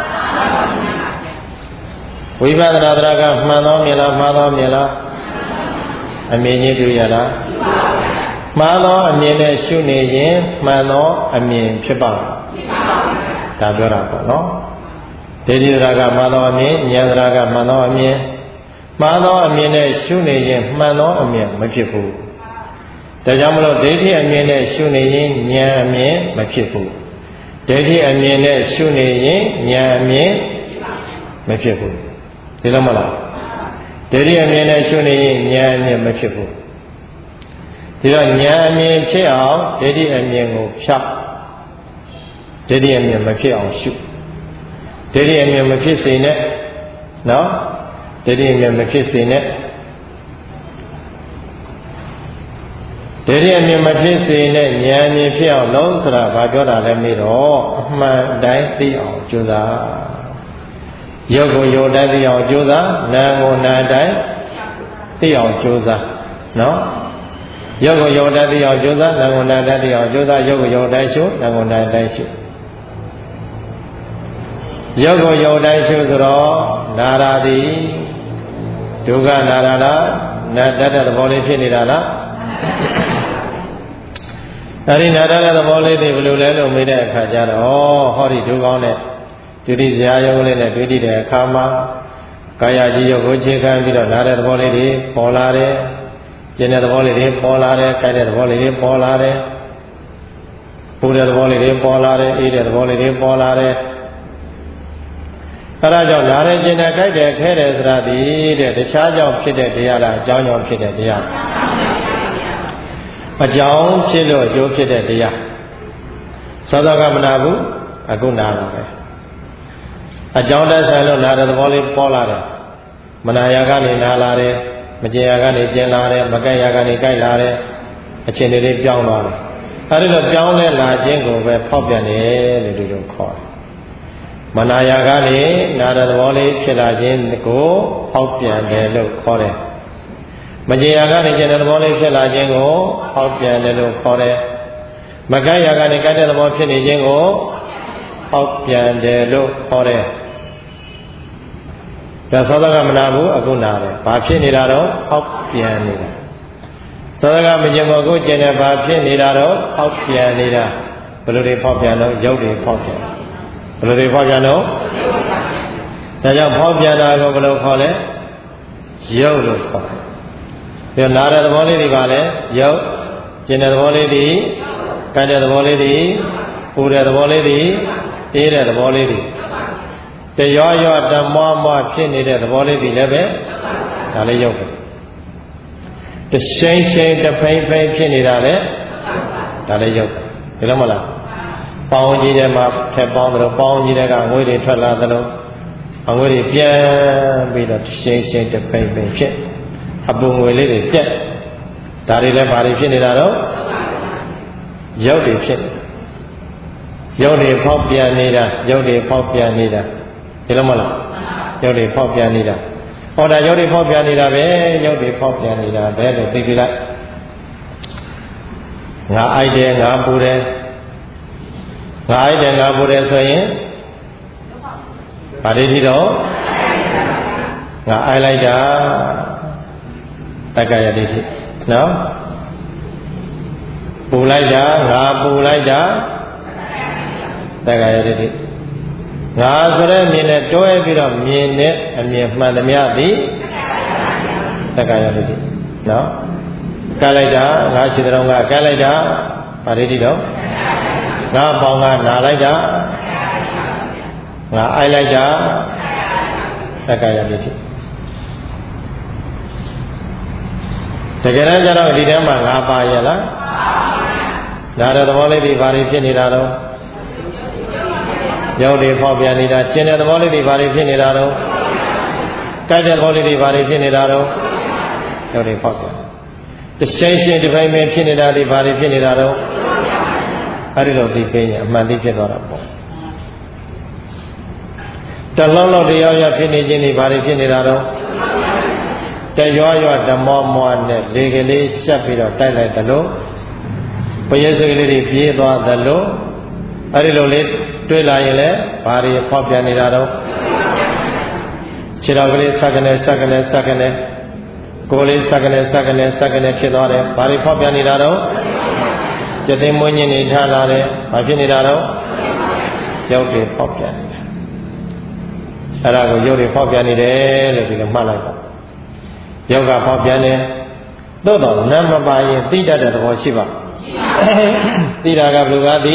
ဝိပဿနာဆိုတာကမှန်သောမြင်လားမှားသောမြင်လားအမြင်ကြီးတွေ့ရလားမှန်သောအမြင်နဲ့ရှုနေရင်မှန်သောအမြင်ဖြစ်ပါ့ဒါပြောတာပေါ့နော်ဒိဋ္ဌိသရကမှန်သောအမြင်ဉာဏ်သရကမှန်သောအမြင်မှန်သောအမြင်နဲ့ရှုနေရင်မှန်သောအမြင်မဖြစ်ဘူးဒါကြောင့်မလို့ဒိဋ္ဌိအမြင်နဲ့ရှုနေရင်ဉာဏ်အမြင်မဖြစ်ဘူးဒိဋ္ဌိအမြင်နဲ့ရှုနေရင်ဉာဏ်အမြင်မဖြစ်ဘူးဒီလိုမလားဒိဋ္ဌိအမြင်နဲ့ရှုနေရင်ဉာဏ်အမြင်မဖြစ်ဘူးဒီတော့ဉာဏ်အမြင်ဖြစ်အောင်ဒိဋ္ဌိအမြင်ကိုဖြောက်ဒိဋ္ဌိအမြင်မဖြစ်အောင်ရှုဒိဋ္ဌိအမြင်မဖြစ်စေနဲ့နော်ဒိဋ္ဌိအမြင်မဖြစ်စေနဲ့ဒိဋ္ဌိအမြင်မဖြစ်စေနဲ့ဉာဏ်အမြင်ဖြစ်အောင်လုံးဆိုတာဘာပြောတာလဲမေးတော့အမှန်တိုင်းသိအောင်ကြိုးစားရုပ်ကိုရုပ်တိုင်းသိအောင်ကြိုးစားနာမ်ကိုနာမ်တိုင်းသိအောင်ကြိုးစားနော်ရုပ်ကိုရုပ်တိုင်းသိအောင်ကြိုးစားနာမ်ကိုနာမ်တိုင်းသိအောင်ကြိုးစားရုပ်ကိုရုပ်တိုင်းရှုနာမ်ကိုနာမ်တိုင်းရှုရုပ်ကိုရုပ်တိုင်းရှုဆိုတော့နာရာသည်ဒုက္ခနာရလားနာတတ်တဲ့သဘောလေးဖြစ်နေတာလားအဲဒီနာတတ်တဲ့သဘောလေးတွေဘယ်လိုလဲလို့မေးတဲ့အခါကျတော့ဟောဒီဒုက္ခနဲ့ဒုတိယဇာယုံလေးနဲ့တွေ့တည်တဲ့အခါမှာကာယကြီးရုပ်ကိုခြေခံပြီးတော့နာတဲ့သဘောလေးတွေပေါ်လာတယ်ကျင်တဲ့သဘောလေးတွေပေါ်လာတယ်ကြိုက်တဲ့သဘောလေးတွေပေါ်လာတယ်ပူတဲ့သဘောလေးတွေပေါ်လာတယ်အေးတဲ့သဘောလေးတွေပေါ်လာတယ်အဲဒါကြောင့်နာရဲကျင်တဲ့ကြိုက်တဲ့ခဲတဲ့သရတိတဲ့တခြားကြောင့်ဖြစ်တဲ့တရားလားအကြောင်းကြောင့်ဖြစ်တဲ့တရားအကြောင်းဖြစ်လို့အကျိုးဖြစ်တဲ့တရားသောသောကမနာဘူးအခုနာတာပဲအကြောင်းတည်းဆိုင်လို့နာတဲ့သဘောလေးပေါ်လာတယ်မနာရကနေနာလာတယ်မကျင်ရကနေကျင်လာတယ်မကြိုက်ရကနေကြိုက်လာတယ်အချင်းတွေပြောင်းသွားတယ်အဲဒီလိုပြောင်းလဲလာခြင်းကိုပဲဖောက်ပြန်တယ်လို့ဒီလိုခေါ်တယ်မနာယာကနေနာရသဘောလေးဖြစ်လာခြင်းကိုဖောက်ပြန်တယ်လို့ခေါ်တယ်မကြေယာကနေကျင်တဲ့သဘောလေးဖြစ်လာခြင်းကိုဖောက်ပြန်တယ်လို့ခေါ်တယ်မကယာကနေကတ်တဲ့သဘောဖြစ်နေခြင်းကိုဖောက်ပြန်တယ်လို့ခေါ်တယ်ဒါသောတကမနာဘူးအခုနာတယ်ဘာဖြစ်နေတာတော့ဖောက်ပြန်နေတာသောတကမကျင်ကိုကျင်တဲ့ဘာဖြစ်နေတာတော့ဖောက်ပြန်နေတာဘယ်လိုတွေဖောက်ပြန်တော့ရုပ်တွေဖောက်ပြန်ဘယ်လိုတွေဖောက်ပြန်တော့ဒါကြောင့်ဖောက်ပြန်တာကိုဘယ်လိုခေါ်လဲရုပ်လို့ခေါ်တယ်ဒါနာတဲ့သဘောလေးတွေပါလဲရုပ်ကျင်တဲ့သဘောလေးတွေကတ်တဲ့သဘောလေးတွေပူတဲ့သဘောလေးတွေအေးတဲ့သဘောလေးတွေတရောရောတမွားမွားဖြစ်နေတဲ့သဘောလေးတွေလည်းပဲဒါလေးရုပ်ပဲတရှိန်ရှိန်တဖိမ့်ဖိမ့်ဖြစ်နေတာလည်းဒါလည်းရုပ်ပဲဒီလိုမလားပေါင်းကြီးထဲမှာထက်ပေါင်းတယ်ပေါင်းကြီးထဲကငွေတွေထွက်လာတယ်လို့အငွေတွေပြန်ပြီးတော့တရှိန်ရှိန်တဖိမ့်ဖိမ့်ဖြစ်အပူငွေလေးတွေပြက်ဒါတွေလည်းဘာတွေဖြစ်နေတာတော့ရုပ်တွေဖြစ်ရုပ်တွေဖောက်ပြန်နေတာရုပ်တွေဖောက်ပြန်နေတာဒီလိုမလားရုပ်တွေဖောက်ပြန်နေတာဟောဒါရုပ်တွေဖောက်ပြန်နေတာပဲရုပ်တွေဖောက်ပြန်နေတာပဲလို့သိကြလိုက်ငါအိုက်တယ်ငါပူတယ်ငါအိုက်တယ်ငါပူတယ်ဆိုရင်ဘာတွေရှိတော့ငါအိုက်လိုက်တာတက္ကရာဒိဋ္ဌိနော်ပူလိုက်တာငါပူလိုက်တာတက္ကရာဒိဋ္ဌိငါဆိုတဲ့မြင်နဲ့တွဲပြီးတော့မြင်တဲ့အမြင်မှန်သမျှသည်တက္ကရာဒိဋ္ဌိနော်ကဲလိုက်တာငါရှိတဲ့တော့ငါကဲလိုက်တာဘာဒိဋ္ဌိတော့ငါပေါင်းကနာလိုက်တာငါအိုက်လိုက်တာတက္ကရာဒိဋ္ဌိတကယ်တမ်းကျတော့ဒီထဲမှာငါပါရလားနာတဲ့သဘောလေးတွေဘာတွေဖြစ်နေတာတော့ရုပ်တွေဖောက်ပြန်နေတာကျင်တဲ့သဘောလေးတွေဘာတွေဖြစ်နေတာတော့ကြိုက်တဲ့သဘောလေးတွေဘာတွေဖြစ်နေတာတော့ရုပ်တွေဖောက်ပြန်တရှိန်ရှိန်တစ်ပိုင်းပဲဖြစ်နေတာတွေဘာတွေဖြစ်နေတာတော့အဲဒီလိုသိပေးရင်အမှန်သိဖြစ်သွားတာပေါ့တလုံးလုံးတရားရဖြစ်နေခြင်းတွေဘာတွေဖြစ်နေတာတော့တရွာရွာဓမ္မောမောနဲ့လေကလေးရှက်ပြီးတော့တိုက်လိုက်သလိုပရိသေကလေးတွေပြေးသွားသလိုအဲဒီလိုလေးတွေ့လာရင်လည်းဘာတွေဖောက်ပြန်နေတာတော့ခြေတော်ကလေးစက္ကနေစက္ကနေစက္ကနေကိုယ်လေးစက္ကနေစက္ကနေစက္ကနေဖြစ်သွားတယ်ဘာတွေဖောက်ပြန်နေတာတော့ကျသိမွေးညင်းနေထားလာတယ်ဘာဖြစ်နေတာတော့ရုပ်တွေဖောက်ပြန်နေတာအဲ့ဒါကိုရုပ်တွေဖောက်ပြန်နေတယ်လို့ဒီလိုမှတ်လိုက်ပါယောဂဖောက်ပြန်တယ်သို့တော့နာမပါရင်သိတတ်တဲ့သဘောရှိပါသိတာကဘယ်လိုကသိ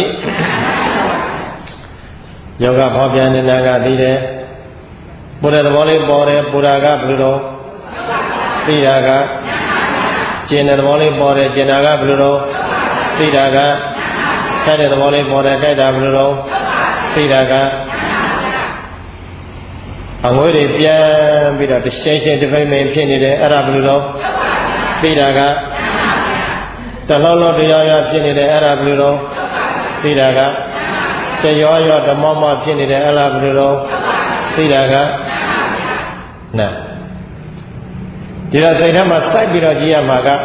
ယောဂဖောက်ပြန်နေတာကသိတယ်ပူတဲ့သဘောလေးပေါ်တယ်ပူတာကဘယ်လိုတော့သိတာကကျင်တဲ့သဘောလေးပေါ်တယ်ကျင်တာကဘယ်လိုတော့သိတာကကြိုက်တဲ့သဘောလေးပေါ်တယ်ကြိုက်တာဘယ်လိုတော့သိတာကအငွေတွေပြန်ပြီးတော့တရှိန်ရှိန်တစ်ပိမ့်ပိမ့်ဖြစ်နေတယ်အဲ့ဒါဘယ်လိုတော့သိတာကတလုံးလုံးတရားရဖြစ်နေတယ်အဲ့ဒါဘယ်လိုတော့သိတာကတရောရောဓမ္မမဖြစ်နေတယ်အဲ့ဒါဘယ်လိုတော့သိတာကနာဒီတော့စိတ်ထဲမှာစိုက်ပြီးတော့ကြည့်ရမှာက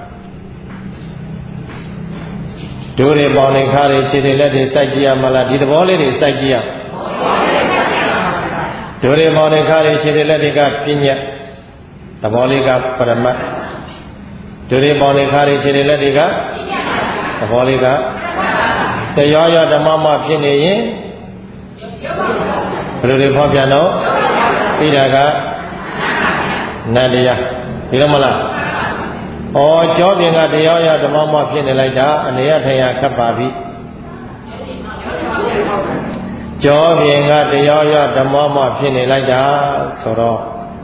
ဒိုးတွေပေါင်းနေခါတွေခြေတွေလက်တွေစိုက်ကြည့်ရမှာလားဒီသဘောလေးတွေစိုက်ကြည့်ရဒိုးတွေပေါင်းနေခါတွေခြေတွေလက်တွေကပညာသဘောလေးကပရမတ်ဒိုးတွေပေါင်းနေခါတွေခြေတွေလက်တွေကသဘောလေးကတရားရဓမ္မမဖြစ်နေရင်ဘယ်လိုတွေဖောက်ပြန်တော့သိတာကနတ်တရားဒီလိုမလားဩကြောပြင်ကတရားရဓမ္မမဖြစ်နေလိုက်တာအနေရထိုင်ရခတ်ပါပြီကြောပြင်ကတရားရဓမ္မမဖြစ်နေလိုက်တာဆိုတော့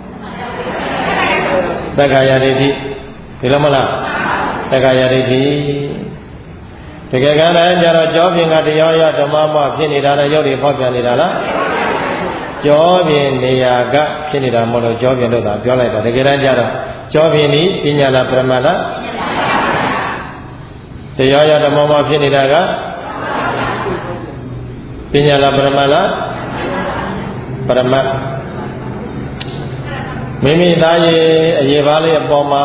သက္ကာယဒိဋ္ဌိဒီလိုမလားသက္ကာယဒိဋ္ဌိတကယ်ကံလည်းကြတော့ကြောပြင်ကတရားရဓမ္မမဖြစ်နေတာလည်းရုပ်တွေဖောက်ပြန်နေတာလားကြောပြင်နေရာကဖြစ်နေတာမဟုတ်လို့ကြောပြင်လို့သာပြောလိုက်တာတကယ်တမ်းကျတော့ကြောပြင်ဤပညာလားပရမတ်လားတရားရဓမ္မမှာဖြစ်နေတာကပညာလားပရမတ်လားပရမတ်မိမိသားရဲ့အရေးပါလေးအပေါ်မှာ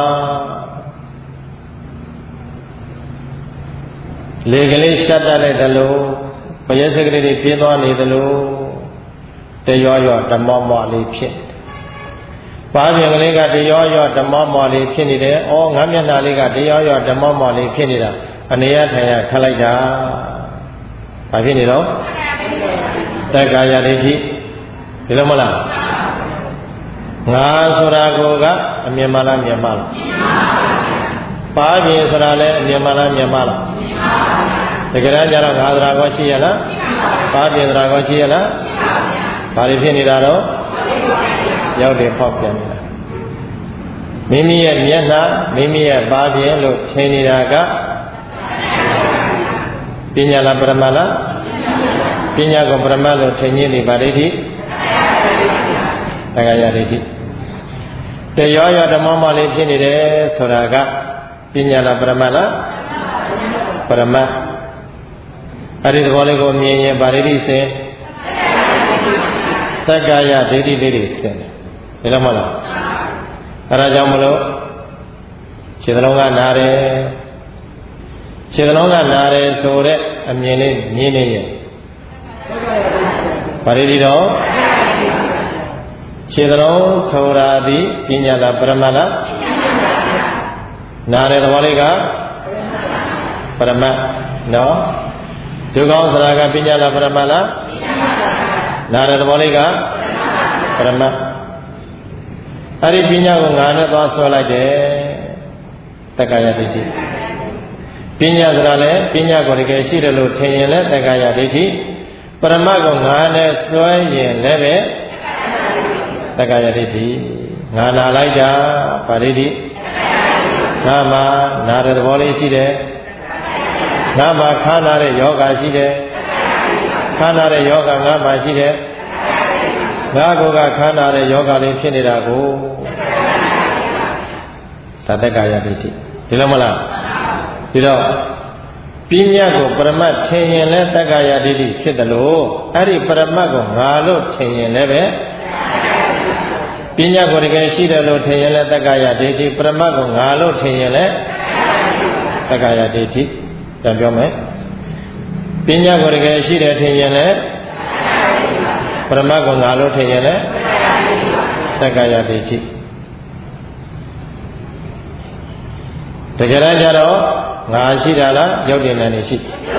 လေကလေးရှက်တတ်တဲ့တလို့ပရိသတ်ကလေးတွေပြေးသွားနေသလိုတရားရဓမ္မမလေးဖြစ်ပါပြန်ကလေးကတရားရဓမ္မမလေးဖြစ်နေတယ်ဩငါမျက်နှာလေးကတရားရဓမ္မမလေးဖြစ်နေတာအနေရထိုင်ရခတ်လိုက်တာဘာဖြစ်နေတော့တက္ကာယဒိဋ္ဌိဒီလိုမလားငါဆိုတာကိုကအမြင်မှလားမြင်မှလားပါပြင်ဆိုတာလည်းအမြင်မှလားမြင်မှလားတကယ်တမ်းကျတော့ငါဆိုတာကိုရှိရလားပါပြင်ဆိုတာကိုရှိရလားဘာတွေဖြစ်နေတာတော့ရောက်တယ်ဖောက်ပြန်နေတာမိမိရဲ့မျက်နှာမိမိရဲ့ပါပြင်လို့ထင်နေတာကပညာလားပရမတ်လားပညာကိုပရမတ်လို့ထင်ရင်းနေပါဒိဋ္ဌိတက္ကာယဒိဋ္ဌိတရားရဓမ္မမလေးဖြစ်နေတယ်ဆိုတာကပညာလားပရမတ်လားပရမတ်အဲ့ဒီသဘောလေးကိုမြင်ရင်ဗာဒိဋ္ဌိစင်တက္ကာယဒိဋ္ဌိလေးတွေစင်တယ်ဒီလိုမဟုတ်လားအဲ့ဒါကြောင့်မလို့ခြေသလုံးကနာတယ်ခြေသလုံးကနာတယ်ဆိုတဲ့အမြင်လေးမြင်နေရင်ဗာဒိဋ္ဌိတော့ခြေသလုံးဆိုတာဒီပညာလားပရမတ်လားနာတဲ့သဘောလေးကပရမတ်နော်ဒုက္ခဆိုတာကပညာလားပရမတ်လားနာတဲ့သဘောလေးကပရမတ်အဲ့ဒီပညာကိုငါနဲ့သွားဆွဲလိုက်တယ်တက္ကာယဒိဋ္ဌိပညာဆိုတာလည်းပညာကိုတကယ်ရှိတယ်လို့ထင်ရင်လည်းတက္ကာယဒိဋ္ဌိပရမတ်ကိုငါနဲ့ဆွဲရင်လည်းပဲတက္ကာယဒိဋ္ဌိငါနာလိုက်တာဗာဒိဋ္ဌိငါမှာနာတဲ့သဘောလေးရှိတယ်ငါမှာခါနာတဲ့ယောဂရှိတယ်ခါနာတဲ့ယောဂငါမှာရှိတယ်ငါကိုယ်ကခါနာတဲ့ယောဂလေးဖြစ်နေတာကိုဒါတက္ကာယဒိဋ္ဌိဒီလိုမလားဒီတော့ပညာကိုပရမတ်ထင်ရင်လည်းတက္ကာယဒိဋ္ဌိဖြစ်တယ်လို့အဲ့ဒီပရမတ်ကိုငါလို့ထင်ရင်လည်းပဲပညာကိုတကယ်ရှိတယ်လို့ထင်ရင်လည်းတက္ကာယဒိဋ္ဌိပရမတ်ကိုငါလို့ထင်ရင်လည်းတက္ကာယဒိဋ္ဌိပြန်ပြောမယ်ပညာကိုတကယ်ရှိတယ်ထင်ရင်လည်းပရမတ်ကိုငါလို့ထင်ရင်လည်းတက္ကာယဒိဋ္ဌိတကယ်တမ်းကျတော့ငါရှိတာလားယုတ်တင်တယ်နေရှိ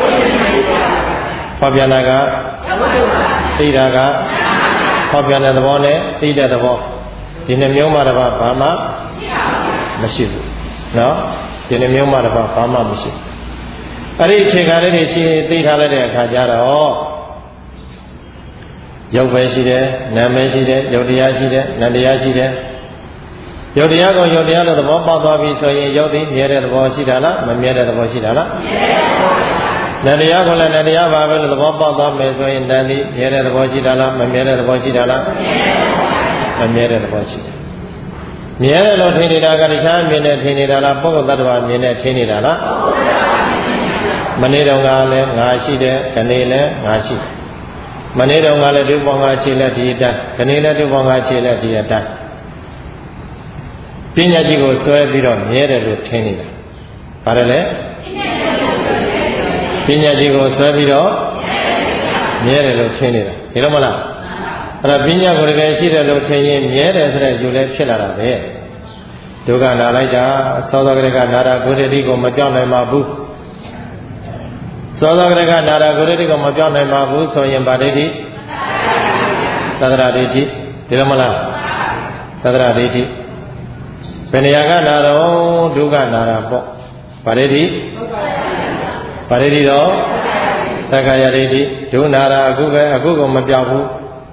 ဖော်ပြတာကသိတာကဖော်ပြတဲ့သဘောနဲ့သိတဲ့သဘောဒီနှမျိုးမှတစ်ပါးဘာမှမရှိဘူးနော်ဒီနှမျိုးမှတစ်ပါးဘာမှမရှိဘူးအဲ့ဒီအခြေခံလေးတွေရှိသိထားလိုက်တဲ့အခါကျတော့ရုပ်ပဲရှိတယ်နာမ်ပဲရှိတယ်ယုတ်တရားရှိတယ်နာမ်တရားရှိတယ်ယုတ်တရားကိုယုတ်တရားလို့သဘောပေါက်သွားပြီဆိုရင်ယုတ်သည်မြဲတဲ့သဘောရှိတာလားမမြဲတဲ့သဘောရှိတာလားမြဲတဲ့သဘောနာမ်တရားကိုလည်းနာမ်တရားပါပဲလို့သဘောပေါက်သွားမယ်ဆိုရင်နာမ်သည်မြဲတဲ့သဘောရှိတာလားမမြဲတဲ့သဘောရှိတာလားမမြဲတဲ့သဘောရှိတယ်မြဲတယ်လို့ထင်နေတာကတခြားမြင်နေထင်နေတာလားပုဂ္ဂိုလ်သတ္တဝါမြင်နေထင်နေတာလားမနေ့တုန်းကလည်းငါရှိတယ်ခဏလည်းငါရှိတယ်မနေ့တုန်းကလည်းဒုပေါင်းငါရှိလက်ဒီအတိုင်းခဏလည်းဒုပေါင်းငါရှိလက်ဒီအတိုင်းပညာကြီးကိုဆွဲပြီးတော့မြဲတယ်လို့ထင်နေတာဘာလဲလဲပညာကြီးကိုဆွဲပြီးတော့မြဲတယ်လို့ထင်နေတာဒီလိုမလားအဲ့ဒါပညာကိုတကယ်ရှိတယ်လို့ထင်ရင်မြဲတယ်ဆိုတဲ့ယူလဲဖြစ်လာတာပဲဒုက္ခနာလိုက်တာသောသောကရကနာတာကိုရတိကိုမပြောင်းနိုင်ပါဘူးသောသောကရကနာတာကိုရတိကိုမပြောင်းနိုင်ပါဘူးဆိုရင်ဗာဒိဋ္ဌိသတ္တရာဒိဋ္ဌိဒီလိုမလားသတ္တရာဒိဋ္ဌိဘယ်နေရာကနာတော့ဒုက္ခနာတာပေါ့ဗာဒိဋ္ဌိဗာဒိဋ္ဌိတော့သက္ကာယဒိဋ္ဌိဒုနာတာအခုပဲအခုကမပြောက်ဘူး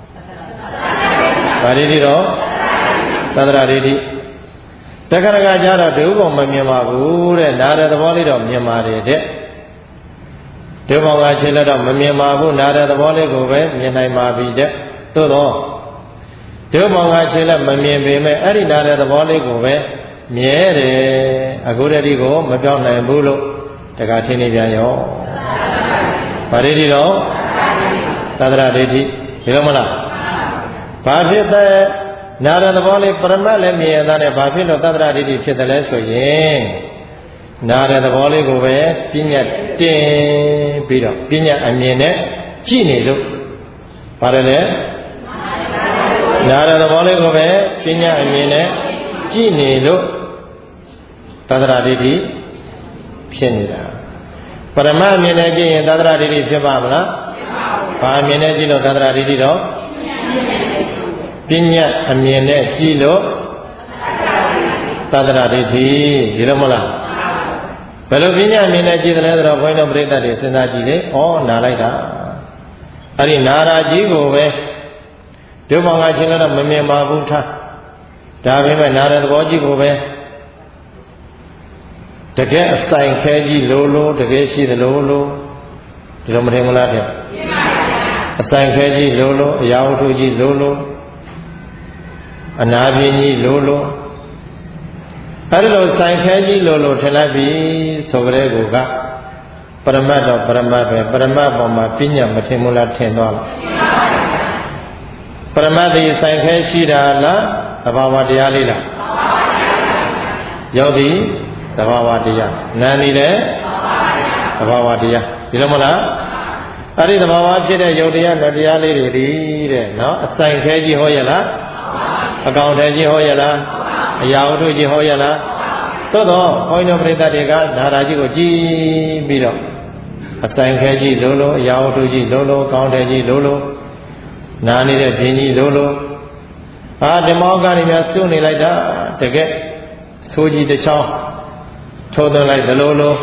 ဗာဒိဋ္ဌိတော့သတ္တရာဒိဋ္ဌိတက္ကရကကြတော့ဒုက္ခမမြင်ပါဘူးတဲ့နာတဲ့သဘောလေးတော့မြင်ပါတယ်တဲ့ဒုဘောင်ကခြေလက်တော့မမြင်ပါဘူးနာတဲ့သဘောလေးကိုပဲမြင်နိုင်ပါပြီတဲ့သို့တော့ဒုဘောင်ကခြေလက်မမြင်ပေမဲ့အဲ့ဒီနာတဲ့သဘောလေးကိုပဲမြဲတယ်အခုတည်းကိုမပြောင်းနိုင်ဘူးလို့တကထင်းနေပြန်ရောဗာဒိဋ္ဌိတော့သတ္တရဒိဋ္ဌိဒီလိုမလားဘာဖြစ်တဲ့နာရသဘောလေးပရမတ်လည်းမြင်ရတဲ့ဘာဖြစ်လို့သတ္တရဒိဋ္ဌိဖြစ်တယ်လဲဆိုရင်နာရသဘောလေးကိုပဲပညာတင်ပြီးတော့ပညာအမြင်နဲ့ကြည့်နေလို့ဘာလဲလဲနာရသဘောလေးကိုပဲပညာအမြင်နဲ့ကြည့်နေလို့သတ္တရဒိဋ္ဌိဖြစ်နေတာပရမတ်မြင်နဲ့ကြည့်ရင်သတ္တရဒိဋ္ဌိဖြစ်ပါမလားဘာမြင်နဲ့ကြည့်လို့သတ္တရဒိဋ္ဌိတော့ပညာအမြင်နဲ့ကြည့်လို့သတ္တရဒိဋ္ဌိဒီလိုမလားဘယ်လိုပညာအမြင်နဲ့ကြည့်တယ်လဲဆိုတော့ဘုန်းတော်ပရိသတ်တွေစဉ်းစားကြည့်လေဩနာလိုက်တာအဲ့ဒီနာရာကြီးကိုပဲဒုဘောင်ကချင်းတော့မမြင်ပါဘူးထားဒါပေမဲ့နာရသဘောကြီးကိုပဲတကယ်အဆိုင်ခဲကြီးလိုလိုတကယ်ရှိတယ်လို့လို့ဒီလိုမထင်ဘူးလားတဲ့အဆိုင်ခဲကြီးလိုလိုအရာဝတ္ထုကြီးလိုလိုအနာပြင်းကြီးလိုလိုအဲ့လိုဆိုင်ခဲကြီးလိုလိုထင်လိုက်ပြီဆိုကြတဲ့ကူကပရမတ်တော့ပရမတ်ပဲပရမတ်ပေါ်မှာပညာမထင်ဘူးလားထင်သွားလားပရမတ်ဒီဆိုင်ခဲရှိတာလားသဘာဝတရားလေးလားရောက်သည်သဘာဝတရားနာနေတယ်သဘာဝတရားဒီလိုမလားအဲ့ဒီသဘာဝဖြစ်တဲ့ယုတ်တရားနဲ့တရားလေးတွေဒီတဲ့နော်အဆိုင်ခဲကြီးဟောရလားအကောင်ထဲကြီးဟောရလားအရာဝတ္ထုကြီးဟောရလားသို့တော့ဘုန်းကြီးတို့ပရိသတ်တွေကနာရာကြီးကိုကြည်ပြီးတော့အဆိုင်ခဲကြီးလုံးလုံးအရာဝတ္ထုကြီးလုံးလုံးကောင်းတယ်ကြီးလုံးလုံးနာနေတဲ့ပြင်းကြီးလုံးလုံးဟာဓမ္မောကနေများစွန့်နေလိုက်တာတကယ်ဆိုးကြီးတစ်ချောင်းထိုးသွင်းလိုက်သလိုလို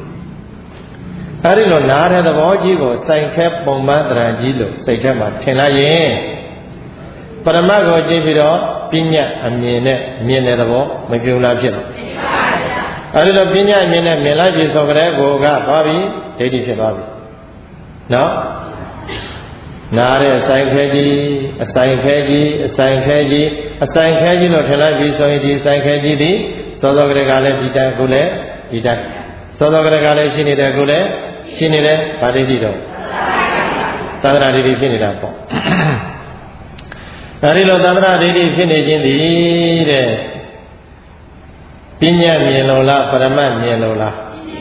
အဲဒီလိုနားတဲ့သဘောကြီးကိုစိုင်ခဲပုံမှန်တရံကြီးလို့စိတ်ထဲမှာထင်လိုက်ရင်ပရမတ်ကိုကြည့်ပြီးတော့ပညာအမြင်နဲ့မြင်တဲ့သဘောမပြုံလားဖြစ်တော့အဲဒီလိုပညာအမြင်နဲ့မြင်လိုက်ပြီဆိုကြတဲ့ကိုကသွားပြီဒိဋ္ဌိဖြစ်သွားပြီနော်နားတဲ့စိုင်ခဲကြီးအစိုင်ခဲကြီးအစိုင်ခဲကြီးအစိုင်ခဲကြီးလို့ထင်လိုက်ပြီဆိုရင်ဒီစိုင်ခဲကြီးဒီသောသောကလေးကလည်းဒီတိုင်းကိုလည်းဒီတိုင်းသောသောကလေးကလည်းရှိနေတယ်ကိုလည်းရှိနေတယ်ဗာဒိဋ္ဌိတော့သတ္တရဒိဋ္ဌိဖြစ်နေတာပေါ့အဲဒီလိုသတ္တရဒိဋ္ဌိဖြစ်နေခြင်းဒီတဲ့ပညာမြင်လို့လားပရမတ်မြင်လို့လား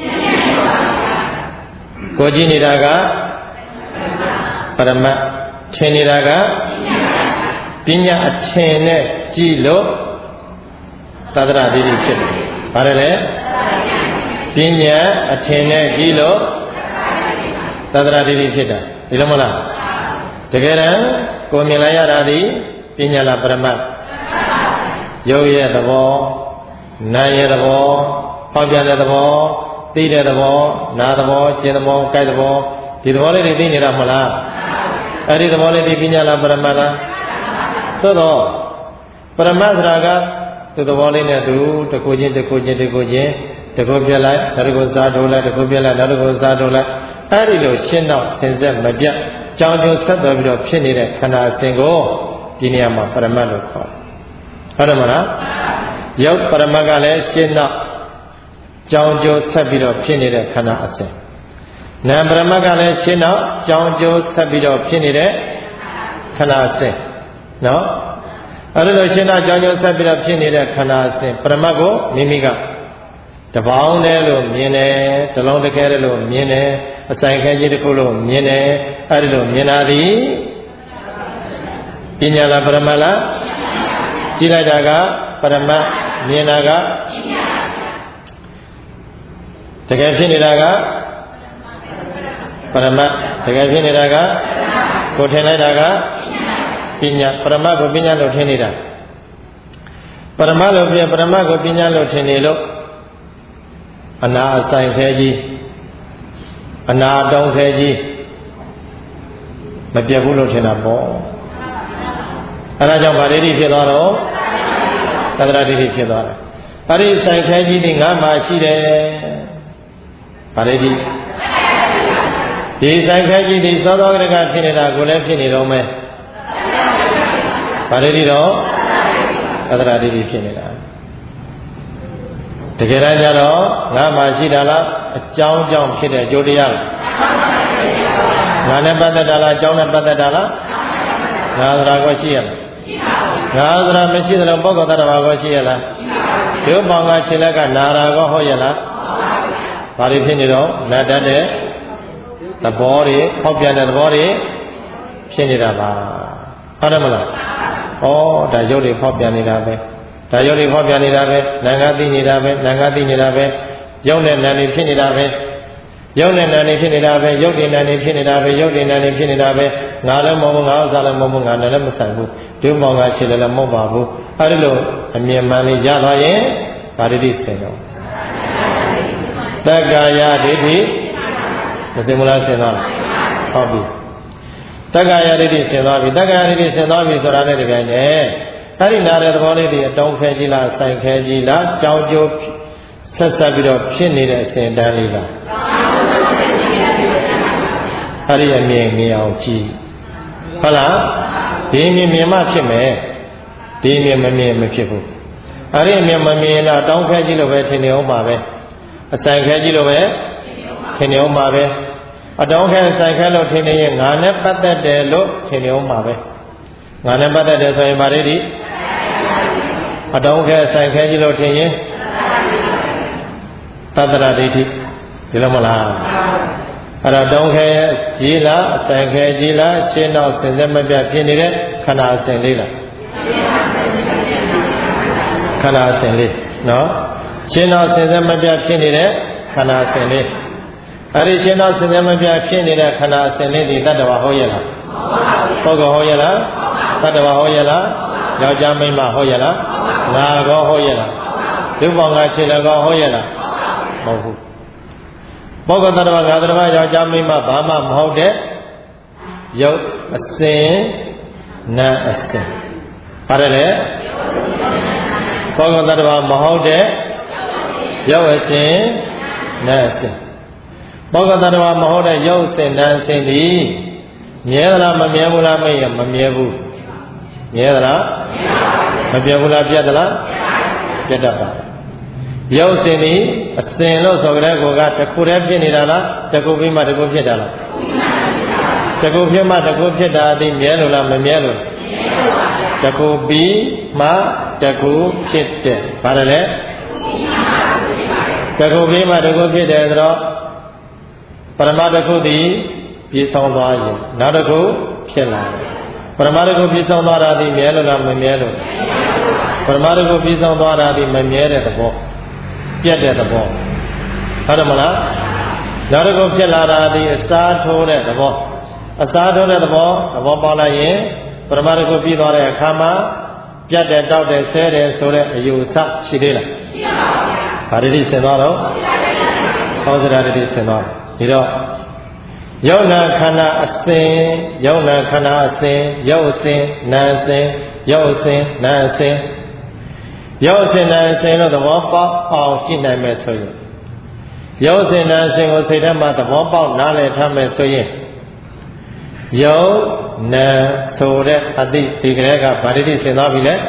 ကိုကြည့်နေတာကပရမတ်ထင်နေတာကပညာအထင်နဲ့ကြည့်လို့သတ္တရဒိဋ္ဌိဖြစ်တယ်။ဘာလဲလဲပညာအထင်နဲ့ကြည့်လို့သတ္တရဒိဋ္ဌိဖြစ်တာဒီလိုမလားတကယ်တမ်းကိုမြင်လိုက်ရတာဒီပညာလားပရမတ်ရုပ်ရဲ့သဘောနာမ်ရဲ့သဘောဟောပြတဲ့သဘောသိတဲ့သဘောနာသဘောကျင်သဘောကြိုက်သဘောဒီသဘောလေးတွေသိနေတာမလားအဲ့ဒီသဘောလေးဒီပညာလားပရမတ်လားသို့တော့ပရမတ်ဆိုတာကသူသဘောလေးနဲ့သူတကူချင်းတကူချင်းတကူချင်းတကူပြက်လိုက်နောက်တစ်ခုစားထိုးလိုက်တကူပြက်လိုက်နောက်တစ်ခုစားထိုးလိုက်အဲ့ဒီလိုရှင်းတော့သင်ဆက်မပြတ်ကြောင်းကျိုးဆက်တော်ပြီးတော့ဖြစ်နေတဲ့ခန္ဓာအစဉ်ကိုဒီနေရာမှာပရမတ်လို့ခေါ်တယ်ဟုတ်တယ်မလားရုပ်ပရမတ်ကလည်းရှင်းတော့ကြောင်းကျိုးဆက်ပြီးတော့ဖြစ်နေတဲ့ခန္ဓာအစဉ်နာမ်ပရမတ်ကလည်းရှင်းတော့ကြောင်းကျိုးဆက်ပြီးတော့ဖြစ်နေတဲ့ခန္ဓာအစဉ်နော်အဲ့လိုရှင်းတော့ကြောင်းကျိုးဆက်ပြီးတော့ဖြစ်နေတဲ့ခန္ဓာအစဉ်ပရမတ်ကိုမိမိကတပေါင်းတည်းလို့မြင်တယ်တလုံးတကယ်လို့မြင်တယ်အဆိုင်ခဲကြီးတစ်ခုလို့မြင်တယ်အဲ့ဒီလိုမြင်တာဒီပညာလားပရမတ်လားကြည့်လိုက်တာကပရမတ်မြင်တာကတကယ်ဖြစ်နေတာကပရမတ်တကယ်ဖြစ်နေတာကကိုထင်လိုက်တာကပညာပရမတ်ကိုပညာလို့ထင်နေတာပရမတ်လို့ပြပရမတ်ကိုပညာလို့ထင်နေလို့အနာအဆိုင်ခဲကြီးအနာတောင်းခဲကြီးမပြတ်ဘူးလို့ထင်တာပေါ့အဲဒါကြောင့်ဗာဒိဋ္ဌိဖြစ်သွားတော့သတ္တရဒိဋ္ဌိဖြစ်သွားတယ်အဲ့ဒီဆိုင်ခဲကြီးဒီငါမှရှိတယ်ဗာဒိဋ္ဌိဒီဆိုင်ခဲကြီးဒီသောသောကရကဖြစ်နေတာကိုလည်းဖြစ်နေတော့မယ်ဗာဒိဋ္ဌိတော့သတ္တရဒိဋ္ဌိဖြစ်နေတာတကယ်တမ်းကျတော့ငါမှရှိတာလားအကြောင်းကြောင့်ဖြစ်တဲ့အကျိုးတရားငါနဲ့ပတ်သက်တာလားအကြောင်းနဲ့ပတ်သက်တာလားငါသရာကိုရှိရလားငါသရာမရှိသလိုပုဂ္ဂိုလ်တ attva ကိုရှိရလားဒုပေါင်းကခြေလက်ကနာရာကိုဟုတ်ရလားဘာတွေဖြစ်နေတော့နာတတ်တဲ့သဘောတွေဖောက်ပြန်တဲ့သဘောတွေဖြစ်နေတာပါဟုတ်တယ်မလားဩဒါရုပ်တွေဖောက်ပြန်နေတာပဲဒါရုပ်တွေဖောက်ပြန်နေတာပဲနာငါသိနေတာပဲနာငါသိနေတာပဲရုပ်နဲ့နာနေဖြစ်နေတာပဲရုပ်နဲ့နာနေဖြစ်နေတာပဲရုပ်တွေနာနေဖြစ်နေတာပဲရုပ်တွေနာနေဖြစ်နေတာပဲငါလည်းမဟုတ်ဘူးငါဥစ္စာလည်းမဟုတ်ဘူးငါလည်းမဆိုင်ဘူးဒုမောင်ကခြေလည်းမဟုတ်ပါဘူးအဲဒီလိုအမြင်မှန်လေးရသွားရင်ဗာဒိတိဆင်တော့တက္ကာယဒိဋ္ဌိမစင်မလားဆင်သွားလားဟုတ်ပြီတက္ကာယဒိဋ္ဌိဆင်သွားပြီတက္ကာယဒိဋ္ဌိဆင်သွားပြီဆိုတာနဲ့တကယ်နဲ့အဲဒီနာတဲ့သဘောလေးတွေအတုံးခဲကြီးလားဆိုင်ခဲကြီးလားကြောင်းကျိုးဆက်ဆက်ပြီးတော့ဖြစ်နေတဲ့အစဉ်တန်းလေးလားအဲ့ဒီအမြင်မြင်အောင်ကြည့်ဟုတ်လားဒီမြင်မြင်မှဖြစ်မယ်ဒီမြင်မမြင်မဖြစ်ဘူးအဲ့ဒီမြင်မမြင်တော့တောင်းခဲကြည့်လို့ပဲထင်နေအောင်ပါပဲအဆိုင်ခဲကြည့်လို့ပဲထင်နေအောင်ပါပဲအတောင်းခဲဆိုင်ခဲလို့ထင်နေရင်ငါနဲ့ပတ်သက်တယ်လို့ထင်နေအောင်ပါပဲငါနဲ့ပတ်သက်တယ်ဆိုရင်ဗာဒိတိအတောင်းခဲဆိုင်ခဲကြည့်လို့ထင်ရင်သတ္တရဒိဋ္ဌိဒီလိုမလားအဲ့တော့တောင်းခဲကြီးလားအဆိုင်ခဲကြီးလားရှင်းတော့စင်စစ်မပြတ်ဖြစ်နေတဲ့ခန္ဓာအစဉ်လေးလားခန္ဓာအစဉ်လေးနော်ရှင်းတော့စင်စစ်မပြတ်ဖြစ်နေတဲ့ခန္ဓာအစဉ်လေးအဲ့ဒီရှင်းတော့စင်စစ်မပြတ်ဖြစ်နေတဲ့ခန္ဓာအစဉ်လေးဒီတတ္တဝါဟုတ်ရဲ့လားပုဂ္ဂိုလ်ဟုတ်ရဲ့လားတတ္တဝါဟုတ်ရဲ့လားယောက်ျားမိန်းမဟုတ်ရဲ့လားငါကောဟုတ်ရဲ့လားဒုပေါင်းကခြေလည်းကောဟုတ်ရဲ့လားမဟုတ်ဘူးပုဂ္ဂိုလ်တ attva ငါ attva ယောက်ျားမိန်းမဘာမှမဟုတ်တဲ့ရုပ်အစဉ်နာအစဉ်ပါတယ်လေပုဂ္ဂိုလ်တ attva မဟုတ်တဲ့ရုပ်အစဉ်နာအစဉ်ပုဂ္ဂိုလ်တ attva မဟုတ်တဲ့ရုပ်အစဉ်နာအစဉ်ဒီမြဲသလားမမြဲဘူးလားမေးရင်မမြဲဘူးမြဲသလားမပြတ်ဘူးလားပြတ်သလားပြတ်တတ်ပါရုပ်စဉ်ဒီအစဉ်လို့ဆိုကြတဲ့ကောကတခုတည်းဖြစ်နေတာလားတခုပြီးမှတခုဖြစ်တာလားတခုဖြစ်မှတခုဖြစ်တာဒီမြဲလို့လားမမြဲလို့တခုပြီးမှတခုဖြစ်တယ်ဘာလဲတခုပြီးမှတခုဖြစ်တယ်ဆိုတော့ပရမတခုဒီပြည့်စုံသွားရင်နောက်တစ်ခုဖြစ်လာတယ်ပရမတခုပြည့်စုံသွားတာဒီမြဲလို့လားမမြဲလို့ပရမတခုပြည့်စုံသွားတာဒီမမြဲတဲ့သဘောပြတ်တဲ့သဘောဟုတ်တယ်မလားနောက်တစ်ခုဖြစ်လာတာဒီအစားထိုးတဲ့သဘောအစားထိုးတဲ့သဘောသဘောပေါက်လိုက်ရင်ပရမတခုပြီးသွားတဲ့အခါမှာပြတ်တဲ့တောက်တဲ့ဆဲတဲ့ဆိုတဲ့အယူဆရှိသေးလားရှိပါဘူးဗာဒိတိဆင်သွားတော့ဟောစရာဒိတိဆင်သွားဒီတော့ယုံနာခန္ဓာအစဉ်ယုံနာခန္ဓာအစဉ်ယုတ်အစဉ်နာအစဉ်ယုတ်အစဉ်နာအစဉ်ရုပ်စဉ်နဲ့အစဉ်လို့သဘောပေါက်အောင်ကြည့်နိုင်မယ်ဆိုရင်ရုပ်စဉ်နဲ့အစဉ်ကိုစိတ်ထဲမှာသဘောပေါက်နားလည်ထားမယ်ဆိုရင်ယုတ်နာဆိုတဲ့အတိဒီကလေးကဗာဒိတိဆင်သွားပြီလေ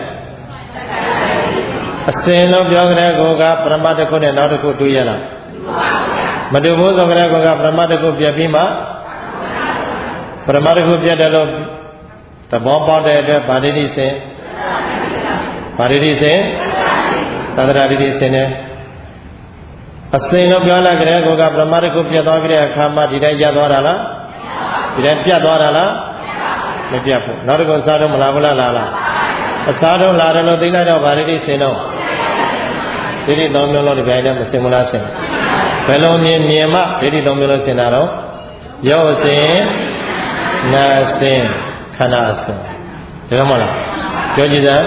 အစဉ်လို့ပြောကြတဲ့ကိုကပရမတ်တစ်ခုနဲ့နောက်တစ်ခုတူရလားမတူဘူးဆိုကြတဲ့ကိုကပရမတ်တစ်ခုပြပြီးမှပရမတ်တစ်ခုပြတယ်လို့သဘောပေါက်တဲ့အတွက်ဗာဒိတိဆင်ဗာဒိတိဆင်သတ္တရာဒိတိဆင်နဲ့အစဉ်လို့ပြောလိုက်ကြတဲ့ကိုကပရမတ်တစ်ခုပြတ်သွားပြီးတဲ့အခါမှာဒီတိုင်းရသွားတာလားဒီတိုင်းပြတ်သွားတာလားမပြတ်ဘူးနောက်တစ်ခုစားတော့မလာဘူးလားလာလားအစားတော့လာတယ်လို့သိလိုက်တော့ဗာဒိတိဆင်တော့ဒိဋ္ဌိသုံးမျိုးလုံးဒီပိုင်းနဲ့မစင်မလားဆင်ဘယ်လိုမြင်မြင်မှဒိဋ္ဌိသုံးမျိုးလုံးဆင်တာတော့ရုပ်အစဉ်နာအစဉ်ခန္ဓာအစဉ်ဒါမှမဟုတ်လားပြောကြည့်စမ်း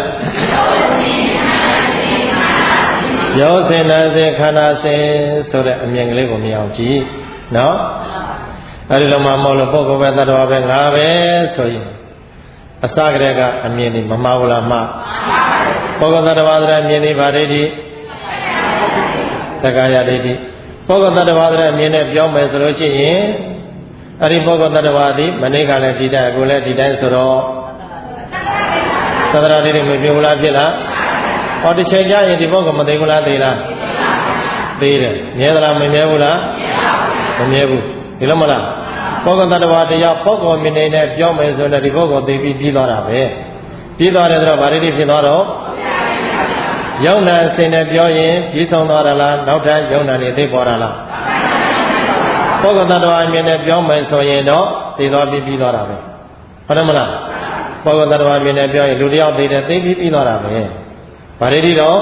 ရုပ်စဉ်နာစဉ်ခန္ဓာစဉ်ဆိုတဲ့အမြင်ကလေးကိုမြင်အောင်ကြည့်နော်အဲဒီလိုမှမဟုတ်လို့ပုဂ္ဂိုလ်ပဲသတ္တဝါပဲငါပဲဆိုရင်အစကတည်းကအမြင်ဒီမမှားဘူးလားမှားပုဂ္ဂိုလ်သတ္တဝါဆိုတဲ့အမြင်ဒီဗာဒိတိသက္ကာယဒိဋ္ဌိပုဂ္ဂိုလ်သတ္တဝါဆိုတဲ့အမြင်နဲ့ပြောမယ်ဆိုလို့ရှိရင်အဲ့ဒီပုဂ္ဂိုလ်သတ္တဝါဒီမနေ့ကလည်းဒီတိုင်းအခုလည်းဒီတိုင်းဆိုတော့သတ္တရာဒိဋ္ဌိမပြောဘူးလားဖြစ်လားဟောတစ်ချိန်ကျရင်ဒီပုဂ္ဂိုလ်မသိဘူးလားသိလားသေးတယ်မြဲသလားမမြဲဘူးလားမမြဲဘူးဒီလိုမလားပုဂ္ဂိုလ်တ attva တရားပုဂ္ဂိုလ်မြင်နေတဲ့ပြောမယ်ဆိုတော့ဒီပုဂ္ဂိုလ်သိပြီးပြီးသွားတာပဲပြီးသွားတယ်ဆိုတော့ဗာရိတိဖြစ်သွားတော့ယုံနာစင်နဲ့ပြောရင်ပြီးဆုံးသွားတာလားနောက်ထပ်ယုံနာနေသိပေါ်တာလားပုဂ္ဂိုလ်တ attva မြင်နဲ့ပြောမယ်ဆိုရင်တော့သိသွားပြီးပြီးသွားတာပဲဟုတ်တယ်မလားပုဂ္ဂိုလ်တ attva မြင်နဲ့ပြောရင်လူတယောက်သိတယ်သိပြီးပြီးသွားတာပဲဗာရိတိတော့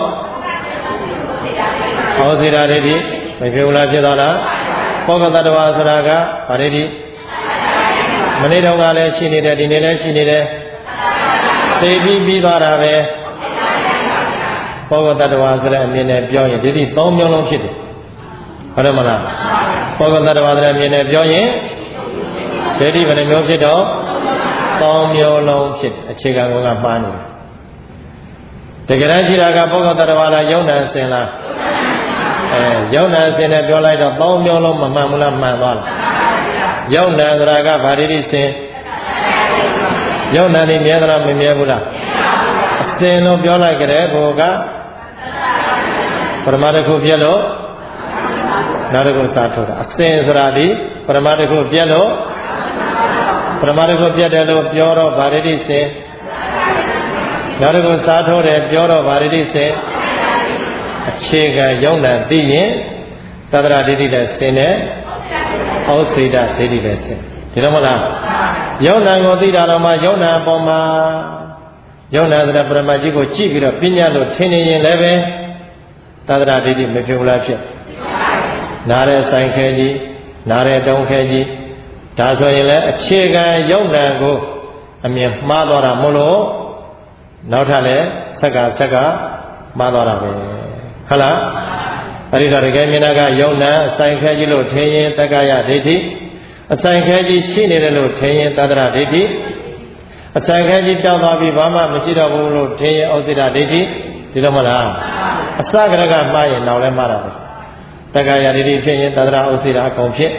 ဟောစေတာဒိဋ္ဌိမဖြစ်ဘူးလားဖြစ်သွားလားပုဂ္ဂိုလ်တ attva ဆိုတာကဗာရိတိမနေ့တုန်းကလည်းရှိနေတယ်ဒီနေ့လည်းရှိနေတယ်သိပြီးပြီးသွားတာပဲပုဂ္ဂိုလ်တ attva ဆိုတဲ့အမြင်နဲ့ပြောရင်ဒိဋ္ဌိသုံးမျိုးလုံးဖြစ်တယ်ဟုတ်တယ်မလားပုဂ္ဂိုလ်တ attva ဆိုတဲ့အမြင်နဲ့ပြောရင်ဒိဋ္ဌိဘယ်နှမျိုးဖြစ်တော့သုံးမျိုးလုံးဖြစ်တယ်အခြေခံကမှားနေတယ်တကယ်တမ်းရှိတာကပုဂ္ဂိုလ်တ attva လားယုံနာစင်လားအဲယုံနာစင်နဲ့ပြောလိုက်တော့သုံးမျိုးလုံးမမှန်ဘူးလားမှန်သွားလားယုံနာဆိုတာကဗာရိတိစင်ယုံနာနေမြဲသလားမမြဲဘူးလားအစင်လို့ပြောလိုက်ကြတဲ့ဘုကပရမတ္ထခုပြက်လို့နောက်တစ်ခုစားထုတ်တာအစင်ဆိုတာဒီပရမတ္ထခုပြက်လို့ပရမတ္ထခုပြက်တယ်လို့ပြောတော့ဗာရိတိစင်နောက်တစ်ခုစားထုတ်တယ်ပြောတော့ဗာရိတိစင်အခြေခံယုံနာသိရင်သတ္တရဒိဋ္ဌိလည်းစင်တယ်ဩသေတဒိဋ္ဌိလည်းစင်ဒီလိုမလားယုံနာကိုသိတာတော့မှယုံနာအပေါ်မှာယုံနာဆိုတဲ့ပရမတ်ကြီးကိုကြည့်ပြီးတော့ပညာလို့ထင်နေရင်လည်းပဲသတ္တရဒိဋ္ဌိမဖြစ်ဘူးလားဖြစ်နားတဲ့ဆိုင်ခဲကြီးနားတဲ့တုံးခဲကြီးဒါဆိုရင်လည်းအခြေခံယုံနာကိုအမြင်မှားသွားတာမလို့နောက်ထပ်လည်းဆက်ကဆက်ကမှားသွားတာပဲဟုတ်လားအဲ့ဒီတော့တကယ်မြင်တာကယုံနာဆိုင်ခဲကြီးလို့ထင်ရင်တက္ကယဒိဋ္ဌိအဆိုင်ခဲကြီးရှိနေတယ်လို့ထင်ရင်သတ္တရဒိဋ္ဌိအဆိုင်ခဲကြီးတောင်းသွားပြီးဘာမှမရှိတော့ဘူးလို့ထင်ရင်ဩသေတဒိဋ္ဌိဒီလိုမလားအစကရကမှားရင်နောက်လည်းမှားတာပဲတက္ကယဒိဋ္ဌိဖြစ်ရင်သတ္တရဩသေတအကုန်ဖြစ်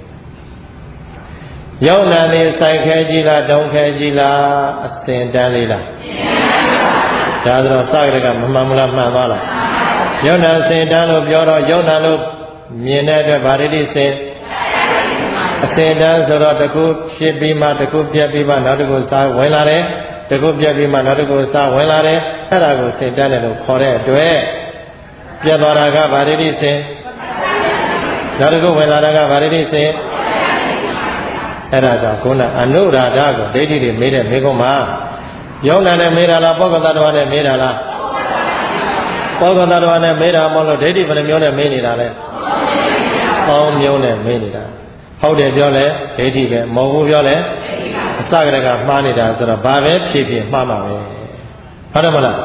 ယုံနာနေဆိုင်ခဲကြီးလားတုံးခဲကြီးလားအစင်တန်းလေးလားဒါဆိုတော့စကရကမမှန်ဘူးလားမှန်သွားလားယုံနာစင်တန်းလို့ပြောတော့ယုံနာလို့မြင်တဲ့အတွက်ဗာရိတိစင်အစင်တန်းဆိုတော့တခုဖြစ်ပြီးမှတခုပြက်ပြီးမှနောက်တခုစားဝင်လာတယ်တခုပြက်ပြီးမှနောက်တခုစားဝင်လာတယ်အဲ့ဒါကိုစင်တန်းတယ်လို့ခေါ်တဲ့အတွက်ပြက်သွားတာကဗာရိတိစင်နောက်တခုဝင်လာတာကဗာရိတိစင်အဲ့ဒါကြောင့်ခုနအနုရာဓကိုဒိဋ္ဌိတွေမေးတဲ့မေးခွန်းမှာယုံနာနဲ့မေးတာလားပုဂ္ဂိုလ်တ attva နဲ့မေးတာလားပုဂ္ဂိုလ်တ attva နဲ့မေးတာမဟုတ်လို့ဒိဋ္ဌိဘယ်နှမျိုးနဲ့မေးနေတာလဲသုံးမျိုးနဲ့မေးနေတာဟုတ်တယ်ပြောလဲဒိဋ္ဌိပဲမဟုတ်ဘူးပြောလဲအစကတည်းကမှားနေတာဆိုတော့ဘာပဲဖြစ်ဖြစ်မှားမှာပဲဟုတ်တယ်မလား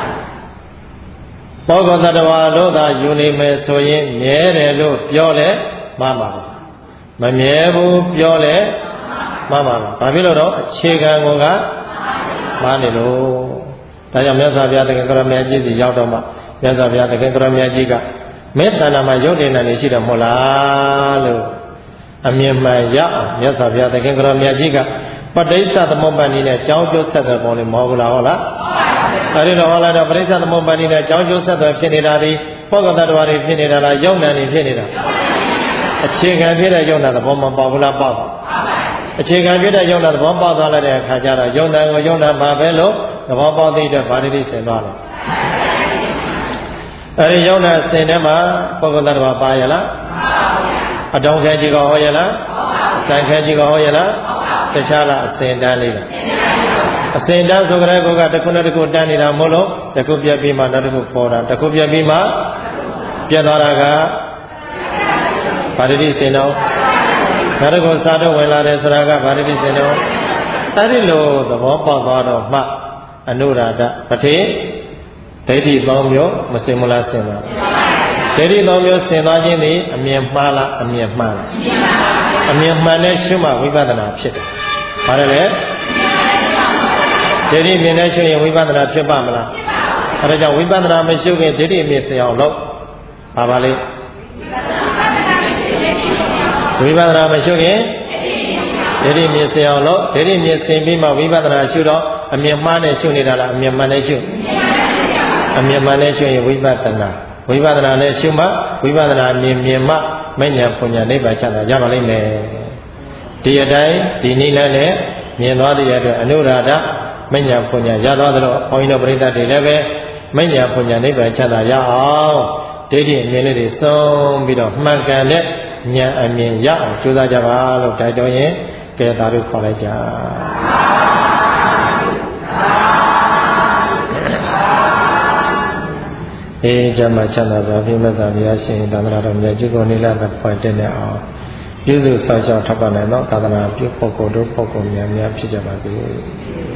ပုဂ္ဂိုလ်တ attva လို့သာယူနေမယ်ဆိုရင်မြဲတယ်လို့ပြောလဲမှားမှာပဲမမြဲဘူးပြောလဲမှားမှာပဲဘာဖြစ်လို့တော့အခြေခံကမှားနေလို့ဒါကြောင့်မြတ်စွာဘုရားသခင်ကရမကြီးစီရောက်တော့မှမြတ်စွာဘုရားသခင်ကရမကြီးကမေတ္တာနာမှာရုပ်တည်နေနေရှိတယ်မဟုတ်လားလို့အမြင်မှန်ရအောင်မြတ်စွာဘုရားသခင်ကရမကြီးကပဋိစ္စသမုပ္ပါဒ်နည်းနဲ့ကြောင်းကျိုးဆက်တဲ့ပုံလေးမဟုတ်ဘူးလားဟုတ်လားအဲဒီတော့ဟောလာတော့ပဋိစ္စသမုပ္ပါဒ်နည်းနဲ့ကြောင်းကျိုးဆက်တဲ့ဖြစ်နေတာဒီပုဂ္ဂိုလ်တ attva တွေဖြစ်နေတာလားယုံနာနေဖြစ်နေတာအခြေခံဖြစ်တဲ့ယုံနာသဘောမပေါဘူးလားပေါအခြေခံဖြစ်တဲ့ယုံနာသဘောပေါသွားလိုက်တဲ့အခါကျတော့ယုံနာကိုယုံနာမှာပဲလို့သဘောပေါသိတဲ့ဗာရိတိဆင်သွားတယ်အဲဒီယုံနာဆင်ထဲမှာပုဂ္ဂိုလ်တ attva ပါရလားအတောင်ခဲကြီးကဟောရလားဆိုင်ခဲကြီးကဟောရလားတခြားလားအစင်တန်းလေးလားအစင်တန်းဆိုကြတဲ့ကောကတစ်ခုနဲ့တစ်ခုတန်းနေတာမဟုတ်လို့တစ်ခုပြက်ပြီးမှနောက်တစ်ခုပေါ်တာတစ်ခုပြက်ပြီးမှပြက်သွားတာကဗာရိတိဆင်တော်နောက်တစ်ခုစားတော့ဝင်လာတယ်ဆိုတာကဗာရိတိဆင်တော်အဲ့ဒီလိုသဘောပေါက်သွားတော့မှအနုရာဒပတိဒိဋ္ဌိသုံးမျိုးမစင်မလားဆင်ပါဒိဋ္ဌိသုံးမျိုးဆင်သွားခြင်းသည်အမြင်မှားလားအမြင်မှားလားအမြင်မှန်တဲ့ရှုမှဝိပဿနာဖြစ်တယ်။ဘာလဲလဲဒိဋ္ဌိမြင်တဲ့ရှုရင်ဝိပဿနာဖြစ်ပါမလား။အဲဒါကြောင့်ဝိပဿနာမရှုခင်ဒိဋ္ဌိမြင်စင်အောင်လုပ်ပါပါလေဝိပဿနာမရှုခင်ဒိဋ္ဌိမြင်စင်အောင်လုပ်ဒိဋ္ဌိမြင်စင်ပြီးမှဝိပဿနာရှုတော့အမြင်မှားနဲ့ရှုနေတာလားအမြင်မှန်နဲ့ရှုအမြင်မှန်နဲ့ရှုရင်ဝိပဿနာဝိပဿနာနဲ့ရှုမှဝိပဿနာမြင်မြင်မှမဉ္ဇဉ်ပညာနိဗ္ဗာန်ချမ်းသာရပါလိမ့်မယ်ဒီအတိုင်းဒီနည်းလမ်းနဲ့မြင်သွားတဲ့အတွက်အနုရာဓမဉ္ဇဉ်ပညာရသွားသလိုဘုန်းကြီးတို့ပရိသတ်တွေလည်းပဲမဉ္ဇဉ်ပညာနိဗ္ဗာန်ချမ်းသာရအောင်ဒိဋ္ဌိအမြင်လေးတွေစုံပြီးတော့မှန်ကန်တဲ့ဉာဏ်အမြင်ရအောင်ကြိုးစားကြပါလို့တိုက်တွန်းရင်ကဲသာတို့ခေါ်လိုက်ကြအေးကြမှာချမ်းသာစွာပြည့်မသာဘုရားရှင်သာသနာတော်မြတ်ကြီးကိုနိလကဖွယ်တင်နေအောင်ပြုစုဆောက်ရှောက်ထောက်ပံ့နိုင်သောသာသနာပြုပုဂ္ဂိုလ်တို့ပုဂ္ဂိုလ်များများဖြစ်ကြပါစေ